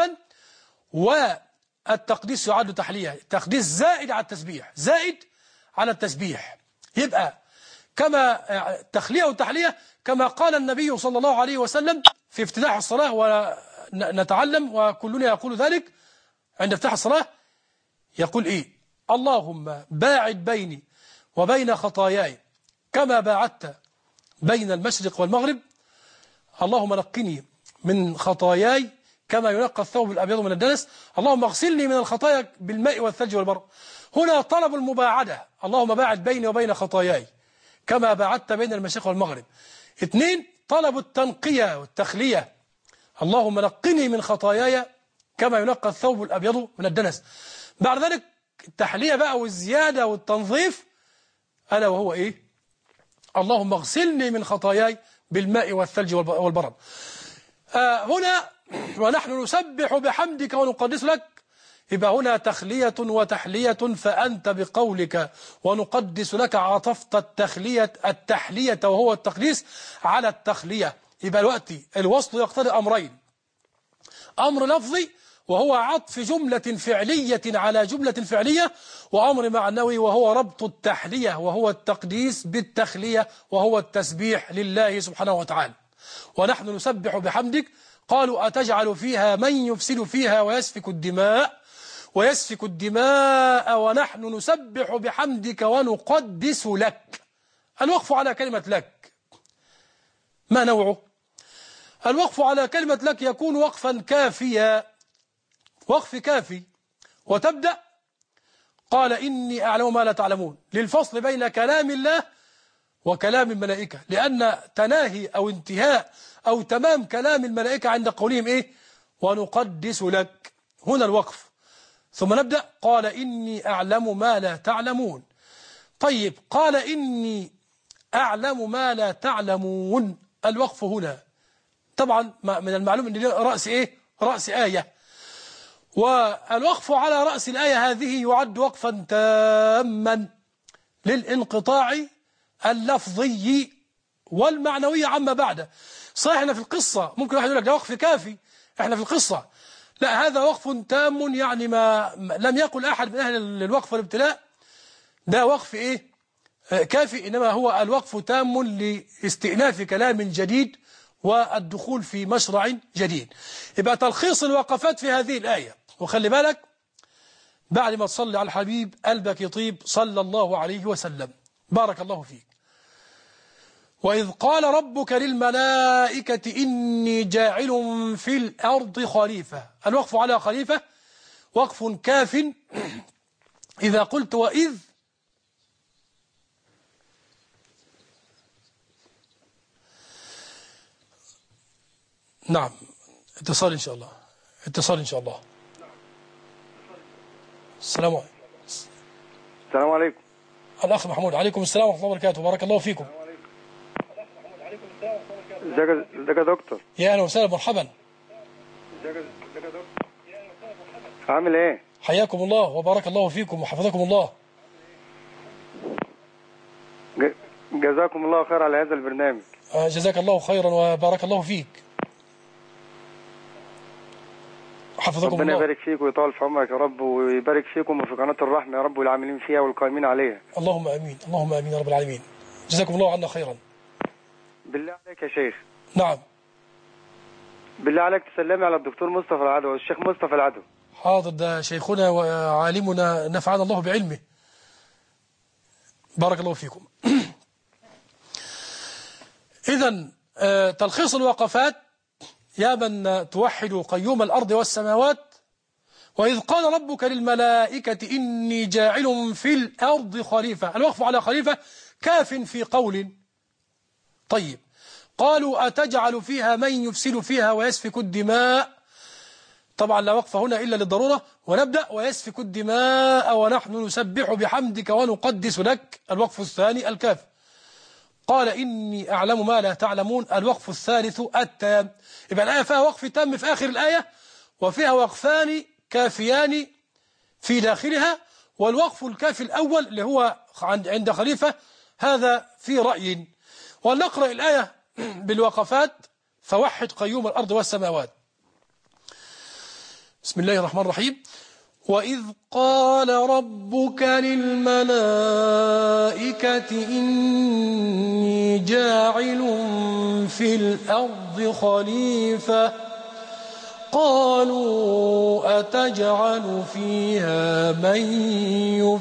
والتقديس يعد تحلية. التقديس زائد على التسبيح، زائد على التسبيح. يبقى كما تخلية وتحلية، كما قال النبي صلى الله عليه وسلم في افتتاح الصلاة، ونتعلم وكلنا يقول ذلك عند افتتاح الصلاة. يقول إيه؟ اللهم باعد بيني وبين خطاياي كما باعدت بين المشرق والمغرب. اللهم نقني من خطاياي كما ينقى الثوب الأبيض من الدنس. اللهم اغسلني من الخطايا بالماء والثلج والبرد. هنا طلب المباعدة، اللهم باعد بيني وبين خطاياي كما باعدت بين المشرق والمغرب. 2، طلب التنقية والتخلية، اللهم نقني من خطاياي كما ينقى الثوب الأبيض من الدنس. بعد ذلك التحلية بقى والزيادة والتنظيف، ألا وهو إيه؟ اللهم اغسلني من خطاياي بالماء والثلج والبرد. هنا ونحن نسبح بحمدك ونقدس لك، يبقى هنا تخلية وتحلية. فأنت بقولك ونقدس لك عطفت التحلية وهو التقديس على التخلية. يبقى الوقت الوصل يقتضي أمرين: أمر لفظي وهو عطف جملة فعلية على جملة فعلية، وأمر معنوي وهو ربط التحلية وهو التقديس بالتخلية وهو التسبيح لله سبحانه وتعالى. ونحن نسبح بحمدك. قالوا أتجعل فيها من يفسد فيها ويسفك الدماء ونحن نسبح بحمدك ونقدس لك. الوقف على كلمة لك ما نوعه؟ الوقف على كلمة لك يكون وقفا كافيا، وقف كافي، وتبدأ قال إني أعلم ما لا تعلمون، للفصل بين كلام الله وكلام الملائكة، لأن تناهي أو انتهاء أو تمام كلام الملائكة عند قولهم إيه؟ ونقدس لك. هنا الوقف. ثم نبدأ قال إني أعلم ما لا تعلمون. طيب، قال إني أعلم ما لا تعلمون، الوقف هنا طبعا من المعلوم أن رأس إيه؟ رأس آية، والوقف على رأس الآية هذه يعد وقفا تاما للانقطاع اللفظي والمعنوي عما بعده. صحيح احنا في القصة ممكن واحد يقول لك ده وقف كافي، احنا في القصة، لا، هذا وقف تام، يعني ما لم يقل أحد من أهل الوقف والابتلاء ده وقف إيه؟ كافي، إنما هو الوقف تام لاستئناف كلام جديد والدخول في مشرع جديد. يبقى تلخيص الوقفات في هذه الآية، وخلي بالك بعد ما تصلي على الحبيب قلبك يطيب صلى الله عليه وسلم. بارك الله فيك. وإذ قال ربك للملائكة إني جاعل في الأرض خليفة. الوقف على خليفة وقف كاف. إذا قلت وإذ نعم، اتصال إن شاء الله، اتصال إن شاء الله. السلام عليكم. السلام عليكم. الأخ محمود، عليكم السلام ورحمة الله وبركاته. بارك الله فيكم. ازيك يا دكتور؟ يا أهلا وسهلا، مرحبا. ازيك يا دكتور؟ عامل ايه؟ حياكم الله وبارك الله فيكم وحفظكم الله. جزاكم الله خير على هذا البرنامج. جزاك الله خيرا وبارك الله فيك. حفظكم ربنا الله. يبارك فيك ويطول في عمرك يا رب، ويبارك فيكم وفي قناة الرحمة يا رب، والعاملين فيها والقائمين عليها. اللهم امين، اللهم امين يا رب العالمين. جزاكم الله عنا خيرا. بالله عليك يا شيخ. نعم. بالله عليك تسلمي على الدكتور مصطفى العدوي، الشيخ مصطفى العدوي. حاضر، ده شيخنا وعالمنا نفعنا الله بعلمه. بارك الله فيكم. إذن تلخيص الوقفات: يا من توحد قيوم الأرض والسماوات وإذ قال ربك للملائكة إني جاعل في الأرض خليفة. الوقف على خليفة كاف في قول. طيب، قالوا أتجعل فيها من يفسد فيها ويسفك الدماء. طبعا لا وقف هنا إلا للضرورة. ونبدأ ويسفك الدماء ونحن نسبح بحمدك ونقدس لك. الوقف الثاني الكاف. قال إني أعلم ما لا تعلمون. الوقف الثالث التام. يبقى الآية فيها وقف تام في آخر الآية، وفيها وقفان كافيان في داخلها. والوقف الكافي الأول اللي هو عند خليفة هذا في رأي. ونقرأ الآية بالوقفات. فوحد قيوم الأرض والسماوات. بسم الله الرحمن الرحيم. وإذ قال ربك للملائكة إني جاعل في الأرض خليفة قالوا أتجعل فيها من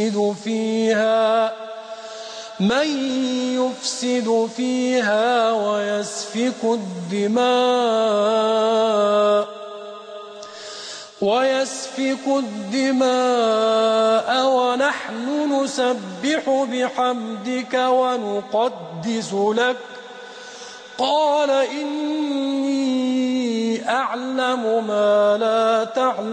يفسد فيها ويسفك الدماء ونحن نسبح بحمدك ونقدس لك قال إني أعلم ما لا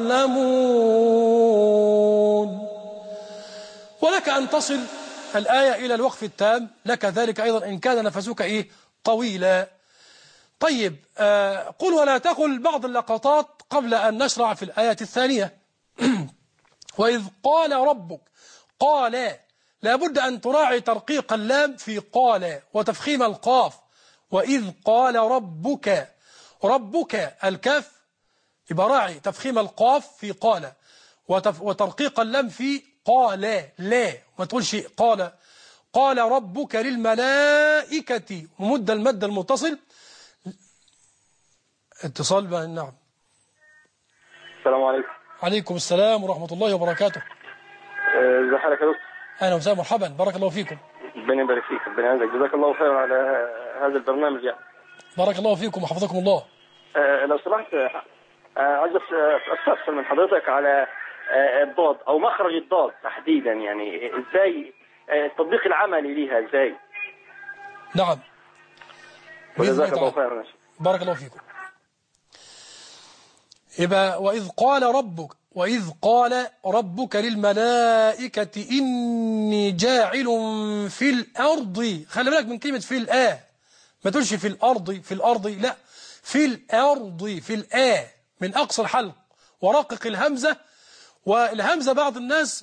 تعلمون. ولك أن تصل الآية إلى الوقف التام، لك ذلك أيضا إن كان نفسك طويلا. طيب، قل ولا تقل بعض اللقطات قبل أن نشرع في الآية الثانية. وإذ قال ربك، قال لابد أن تراعي ترقيق اللام في قال وتفخيم القاف. وإذ قال ربك، ربك الكاف، يبقى راعي تفخيم القاف في قال وترقيق اللام في قال. لا، ما تقولش قال. قال ربك للملائكة، ممد المد المتصل. اتصال نعم. السلام عليكم. عليكم السلام ورحمة الله وبركاته. ازي حالك يا دكتور؟ أهلا وسهلا، مرحبا، بارك الله فيكم. ربنا يبارك فيك، ربنا يعزك، جزاك الله خيرا على هذا البرنامج يعني. بارك الله فيكم وحفظكم الله. لو سمحت، عايز استفسر من حضرتك على الضاد او مخرج الضاد تحديدا، يعني ازاي التطبيق العملي ليها ازاي؟ نعم. جزاك الله خيرا. بارك الله فيكم. يبقى وإذ قال ربك للملائكة إني جاعل في الأرض. خلي بالك من كلمة في الآ، ما تقولش في الأرض، لا، في الأرض، في الآ من أقصى الحلق، ورقق الهمزة. والهمزة بعض الناس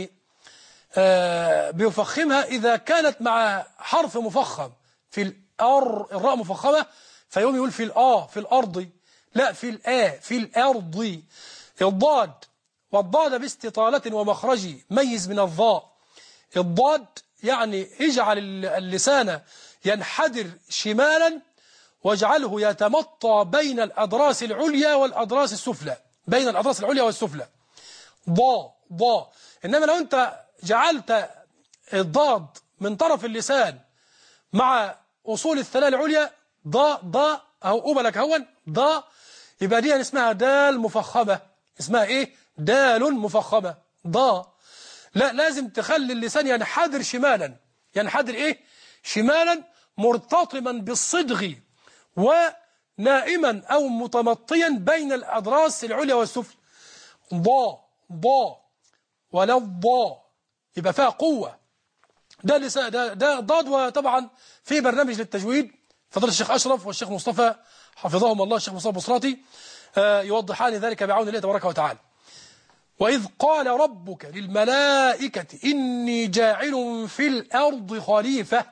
بيفخمها إذا كانت مع حرف مفخم. في الراء مفخمة فيوم يقول في الأرض، لا، في الآ، في الأرض. الضاد، والضاد باستطالة ومخرج ميز من الضاء. الضاد يعني اجعل اللسان ينحدر شمالا واجعله يتمطى بين الأضراس العليا والأضراس السفلى، بين الأضراس العليا والسفلى. ضاء. إنما لو أنت جعلت الضاد من طرف اللسان مع أصول الثناء العليا ضاء أو قبلك هون ضاء، يبقى دي اسمها دال مفخمة. اسمها إيه؟ دال مفخمة، ضاء. لا، لازم تخلي اللسان ينحدر شمالا. ينحدر إيه؟ شمالا، مرتطما بالصدغ ونائما أو متمطيا بين الأضراس العليا والسفلى. ضاء ولا الضاء، يبقى فيها قوة. ده لسان، ده ضاد. وطبعا في برنامج للتجويد فضيلة الشيخ أشرف والشيخ مصطفى حفظهم الله، الشيخ مصطفى بصراتي، يوضحان ذلك بعون الله تبارك وتعالى. وإذ قال ربك للملائكة إني جاعل في الأرض خليفة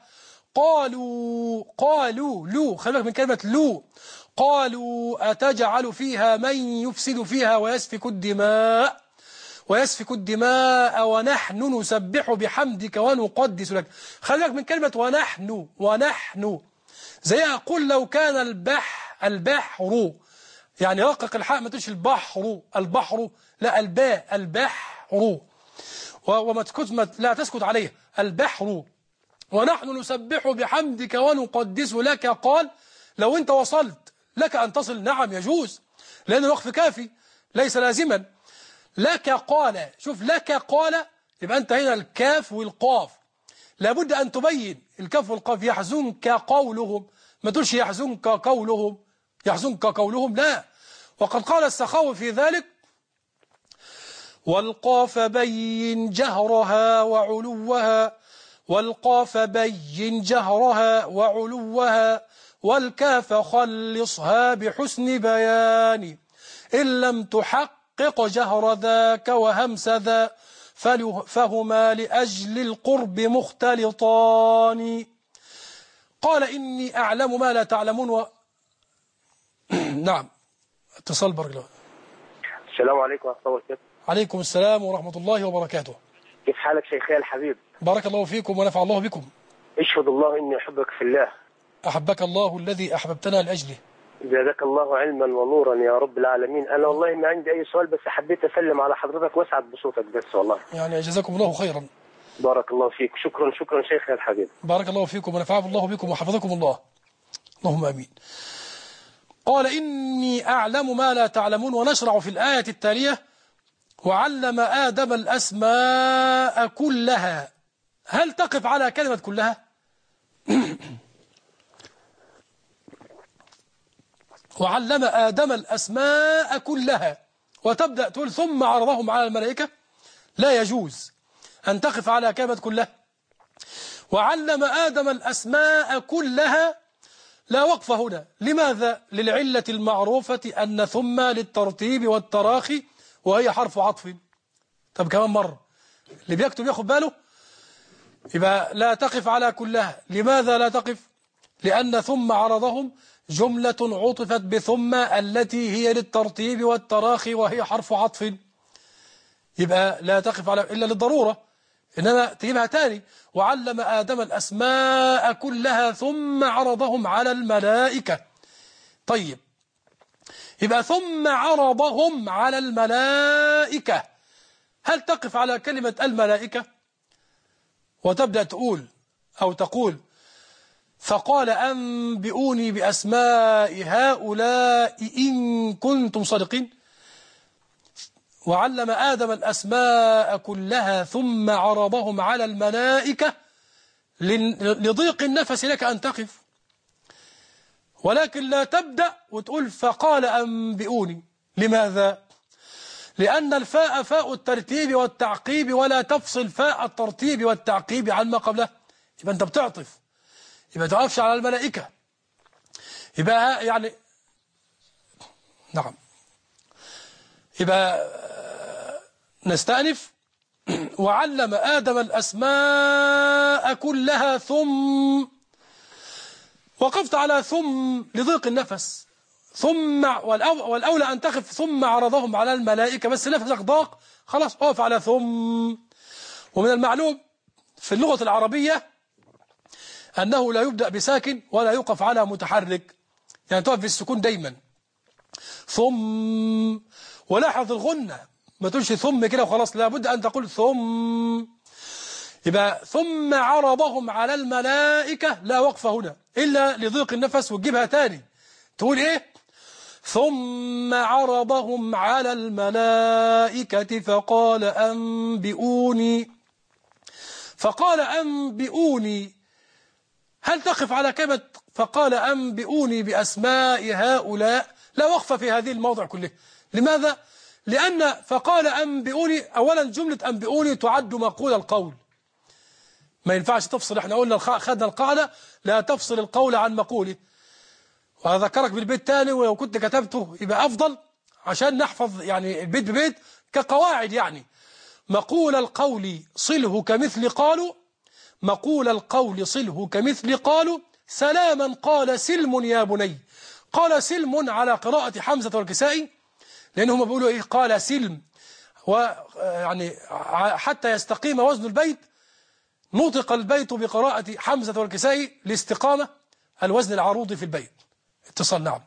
قالوا لو، خلي بالك من كلمة لو. قالوا أتجعل فيها من يفسد فيها ويسفك الدماء ونحن نسبح بحمدك ونقدس لك. خلي بالك من كلمة ونحن. زي أقول لو كان البحر، يعني رقق الحاء، ما تقولش البحر، لا، البحر، وما لا تسكت عليه، البحر. ونحن نسبح بحمدك ونقدس لك. قال لو أنت وصلت لك أن تصل، نعم يجوز، لأن الوقف كافي ليس لازما. لك قال، شوف لك قال، يبقى أنت هنا الكاف والقاف لابد أن تبين الكاف والقاف. يحزنك قولهم، ما تقولش يحزنك قولهم، يحزنك قولهم لا. وقد قال السخاوي في ذلك: والقاف بين جهرها وعلوها، والقاف بين جهرها وعلوها، والكاف خلصها بحسن بيان، إن لم تحقق جهر ذاك وهمس ذا، فهما لأجل القرب مختلطان. قال إني أعلم ما لا تعلمون نعم. اتصال بارك الله. السلام عليكم ورحمة الله وبركاته. عليكم السلام ورحمة الله وبركاته. كيف حالك شيخي الحبيب؟ بارك الله فيكم ونفع الله بكم. اشهد الله إني أحبك في الله. أحبك الله الذي أحببتنا لأجله. زادك الله علما ونورا يا رب العالمين. أنا والله ما عندي أي سؤال، بس حبيت أسلم على حضرتك وأسعد بصوتك بس والله. يعني جزاكم الله خيرا. بارك الله فيك. شكرا شكرا شيخي الحبيب. بارك الله فيكم ونفع الله بكم وحفظكم الله. اللهم آمين. قال إني أعلم ما لا تعلمون. ونشرع في الآية التالية: وعلم آدم الأسماء كلها. هل تقف على كلمة كلها؟ وعلم آدم الأسماء كلها وتبدأ تقول ثم عرضهم على الملائكة؟ لا يجوز أن تقف على كلمة كلها. وعلم آدم الأسماء كلها لا وقف هنا. لماذا؟ للعلة المعروفة أن ثم للترتيب والتراخي وهي حرف عطف. طب كمان مرة، اللي بيكتب ياخد باله. يبقى لا تقف على كلها. لماذا لا تقف؟ لأن ثم عرضهم جملة عطفت بثم التي هي للترتيب والتراخي وهي حرف عطف. يبقى لا تقف على إلا للضرورة، إنما تجيبها تاني: وعلم آدم الأسماء كلها ثم عرضهم على الملائكة. طيب، يبقى ثم عرضهم على الملائكة. هل تقف على كلمة الملائكة وتبدأ تقول أو تقول فقال أنبئوني بأسماء هؤلاء إن كنتم صادقين؟ وعلم آدم الأسماء كلها ثم عرضهم على الملائكة لضيق النفس لك أن تقف. ولكن لا تبدأ وتقول فقال أنبئوني. لماذا؟ لأن الفاء فاء الترتيب والتعقيب، ولا تفصل فاء الترتيب والتعقيب عن ما قبله. يبقى أنت بتعطف، يبقى تقفش على الملائكة. يبقى يعني نعم. يبقى نستأنف: وعلم آدم الأسماء كلها ثم، وقفت على ثم لضيق النفس. ثم والأولى أن تقف ثم عرضهم على الملائكة، بس نفسك ضاق خلاص اقف على ثم. ومن المعلوم في اللغة العربية أنه لا يبدأ بساكن ولا يوقف على متحرك، يعني تقف في السكون دايما. ثم، ولاحظ الغنة، ما تقولش ثم كده وخلاص، لابد أن تقول ثم. يبقى ثم عرضهم على الملائكة لا وقف هنا إلا لضيق النفس، وتجيبها تاني تقول إيه؟ ثم عرضهم على الملائكة فقال أنبئوني. فقال أنبئوني، هل تقف على كلمة فقال أنبئوني بأسماء هؤلاء؟ لا وقف في هذه الموضع كله. لماذا؟ لأن فقال أنبئوني أولا جملة أنبئوني تعد مقول القول، ما ينفعش تفصل. احنا قلنا خدنا القاعدة لا تفصل القول عن مقوله، وأذكرك بالبيت تاني، ولو كنت كتبته يبقى أفضل عشان نحفظ يعني البيت ببيت كقواعد. يعني مقول القول صله كمثل قالوا، مقول القول صله كمثل قالوا سلاما قال سلم يا بني. قال سلم على قراءة حمزة والكسائي، لأنهم بيقولوا إيه؟ قال سلم، ويعني حتى يستقيم وزن البيت نطق البيت بقراءة حمزة والكسائي لاستقامة الوزن العروضي في البيت. اتصال. نعم،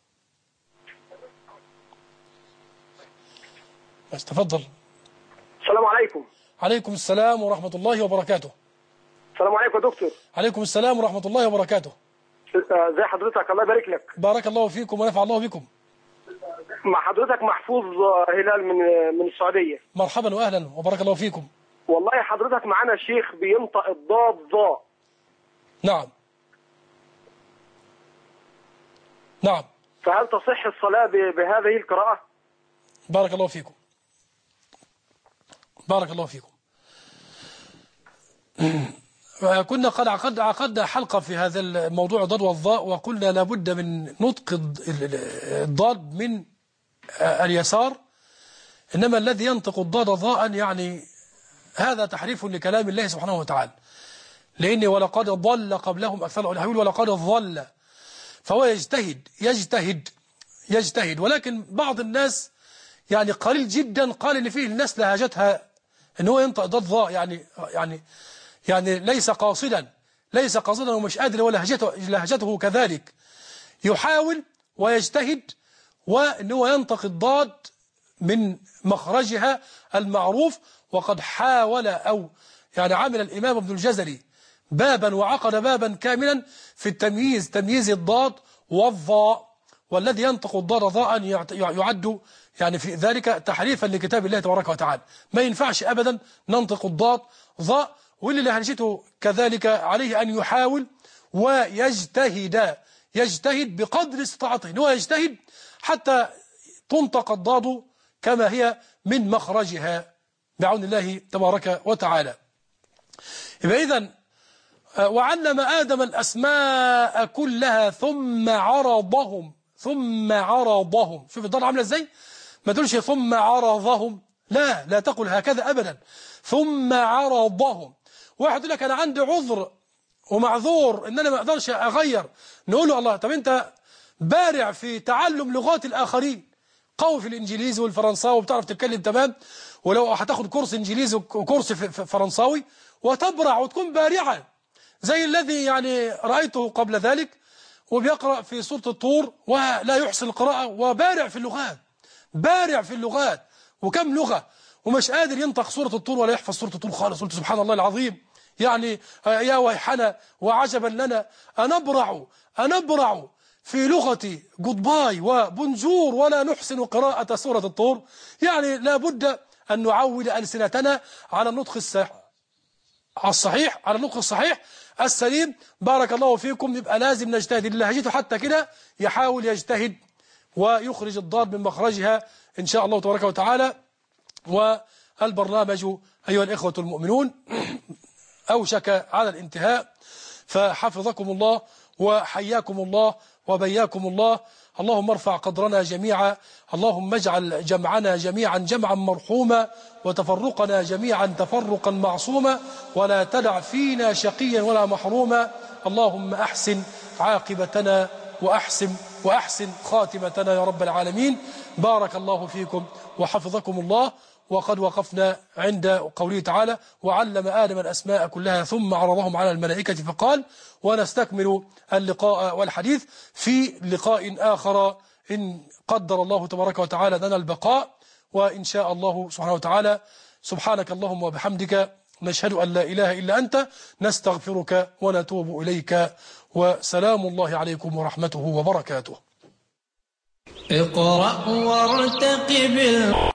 بس تفضل. السلام عليكم. عليكم السلام ورحمة الله وبركاته. السلام عليكم يا دكتور. عليكم السلام ورحمة الله وبركاته. ازي حضرتك؟ الله يبارك لك. بارك الله فيكم ونفع الله بكم. مع حضرتك محفوظ هلال من السعودية. مرحبا وأهلا وبارك الله فيكم. والله حضرتك معانا شيخ بينطق الضاد ضاء. نعم نعم. فهل تصح الصلاة بهذه القراءة؟ بارك الله فيكم. بارك الله فيكم. كنا قد عقدنا حلقة في هذا الموضوع الضاد والضاء، وقلنا لابد من نطق الضاد من اليسار، إنما الذي ينطق الضاد ضاء يعني هذا تحريف لكلام الله سبحانه وتعالى، لأني ولقد ضل قبلهم أكثر الأولين ولقد ضل، فهو يجتهد. ولكن بعض الناس يعني قليل جدا قال إن فيه الناس لهجتها إن هو ينطق ضاد ضاء، يعني ليس قاصدا ومش قادر، ولهجته كذلك يحاول ويجتهد، وإن هو ينطق الضاد من مخرجها المعروف. وقد حاول أو يعني عمل الإمام ابن الجزري بابا وعقد بابا كاملا في تمييز الضاد والضاء، والذي ينطق الضاد ضاء يعد يعني في ذلك تحريفا لكتاب الله تبارك وتعالى. ما ينفعش أبدا ننطق الضاد ضاء، واللي لهجته كذلك عليه أن يحاول ويجتهد بقدر استطاعته، إن هو يجتهد حتى تنطق الضاد كما هي من مخرجها بعون الله تبارك وتعالى. يبقى إذن وعلم آدم الأسماء كلها ثم عرضهم. شوف الضاد عامله ازاي، ما تقولش ثم عرضهم، لا تقل هكذا أبدا، ثم عرضهم. واحد يقول لك أنا عندي عذر ومعذور إن أنا ما أقدرش أغير، نقول له الله طب أنت بارع في تعلم لغات الآخرين، قوي في الإنجليزي والفرنساوي وبتعرف تتكلم تمام، ولو هتاخد كورس إنجليزي وكورس فرنساوي وتبرع وتكون بارعا زي الذي يعني رأيته قبل ذلك وبيقرأ في سورة الطور ولا يحسن القراءة، وبارع في اللغات وكم لغة، ومش قادر ينطق سورة الطور ولا يحفظ سورة الطور خالص. قلت سبحان الله العظيم، يعني يا ويحنا وعجبا لنا أنبرع في لغتي جود-باي وبونجور ولا نحسن قراءة سورة الطور. يعني لابد أن نعود ألسنتنا على النطق الصحيح السليم. بارك الله فيكم. يبقى لازم نجتهد، اللي لهجته حتى كده يحاول يجتهد ويخرج الضاد من مخرجها إن شاء الله تبارك وتعالى. والبرنامج أيها الإخوة المؤمنون أوشك على الانتهاء، فحفظكم الله وحياكم الله وبياكم الله. اللهم ارفع قدرنا جميعا، اللهم اجعل جمعنا جميعا جمعا مرحوما، وتفرقنا جميعا تفرقا معصوما، ولا تدع فينا شقيا ولا محروما. اللهم أحسن عاقبتنا وأحسن خاتمتنا يا رب العالمين. بارك الله فيكم وحفظكم الله. وقد وقفنا عند قوله تعالى وعلم آدم الأسماء كلها ثم عرضهم على الملائكة فقال. ونستكمل اللقاء والحديث في لقاء آخر إن قدر الله تبارك وتعالى لنا البقاء، وإن شاء الله سبحانه وتعالى. سبحانك اللهم وبحمدك، نشهد أن لا إله إلا أنت، نستغفرك ونتوب إليك، وسلام الله عليكم ورحمته وبركاته. اقرأ وارتقب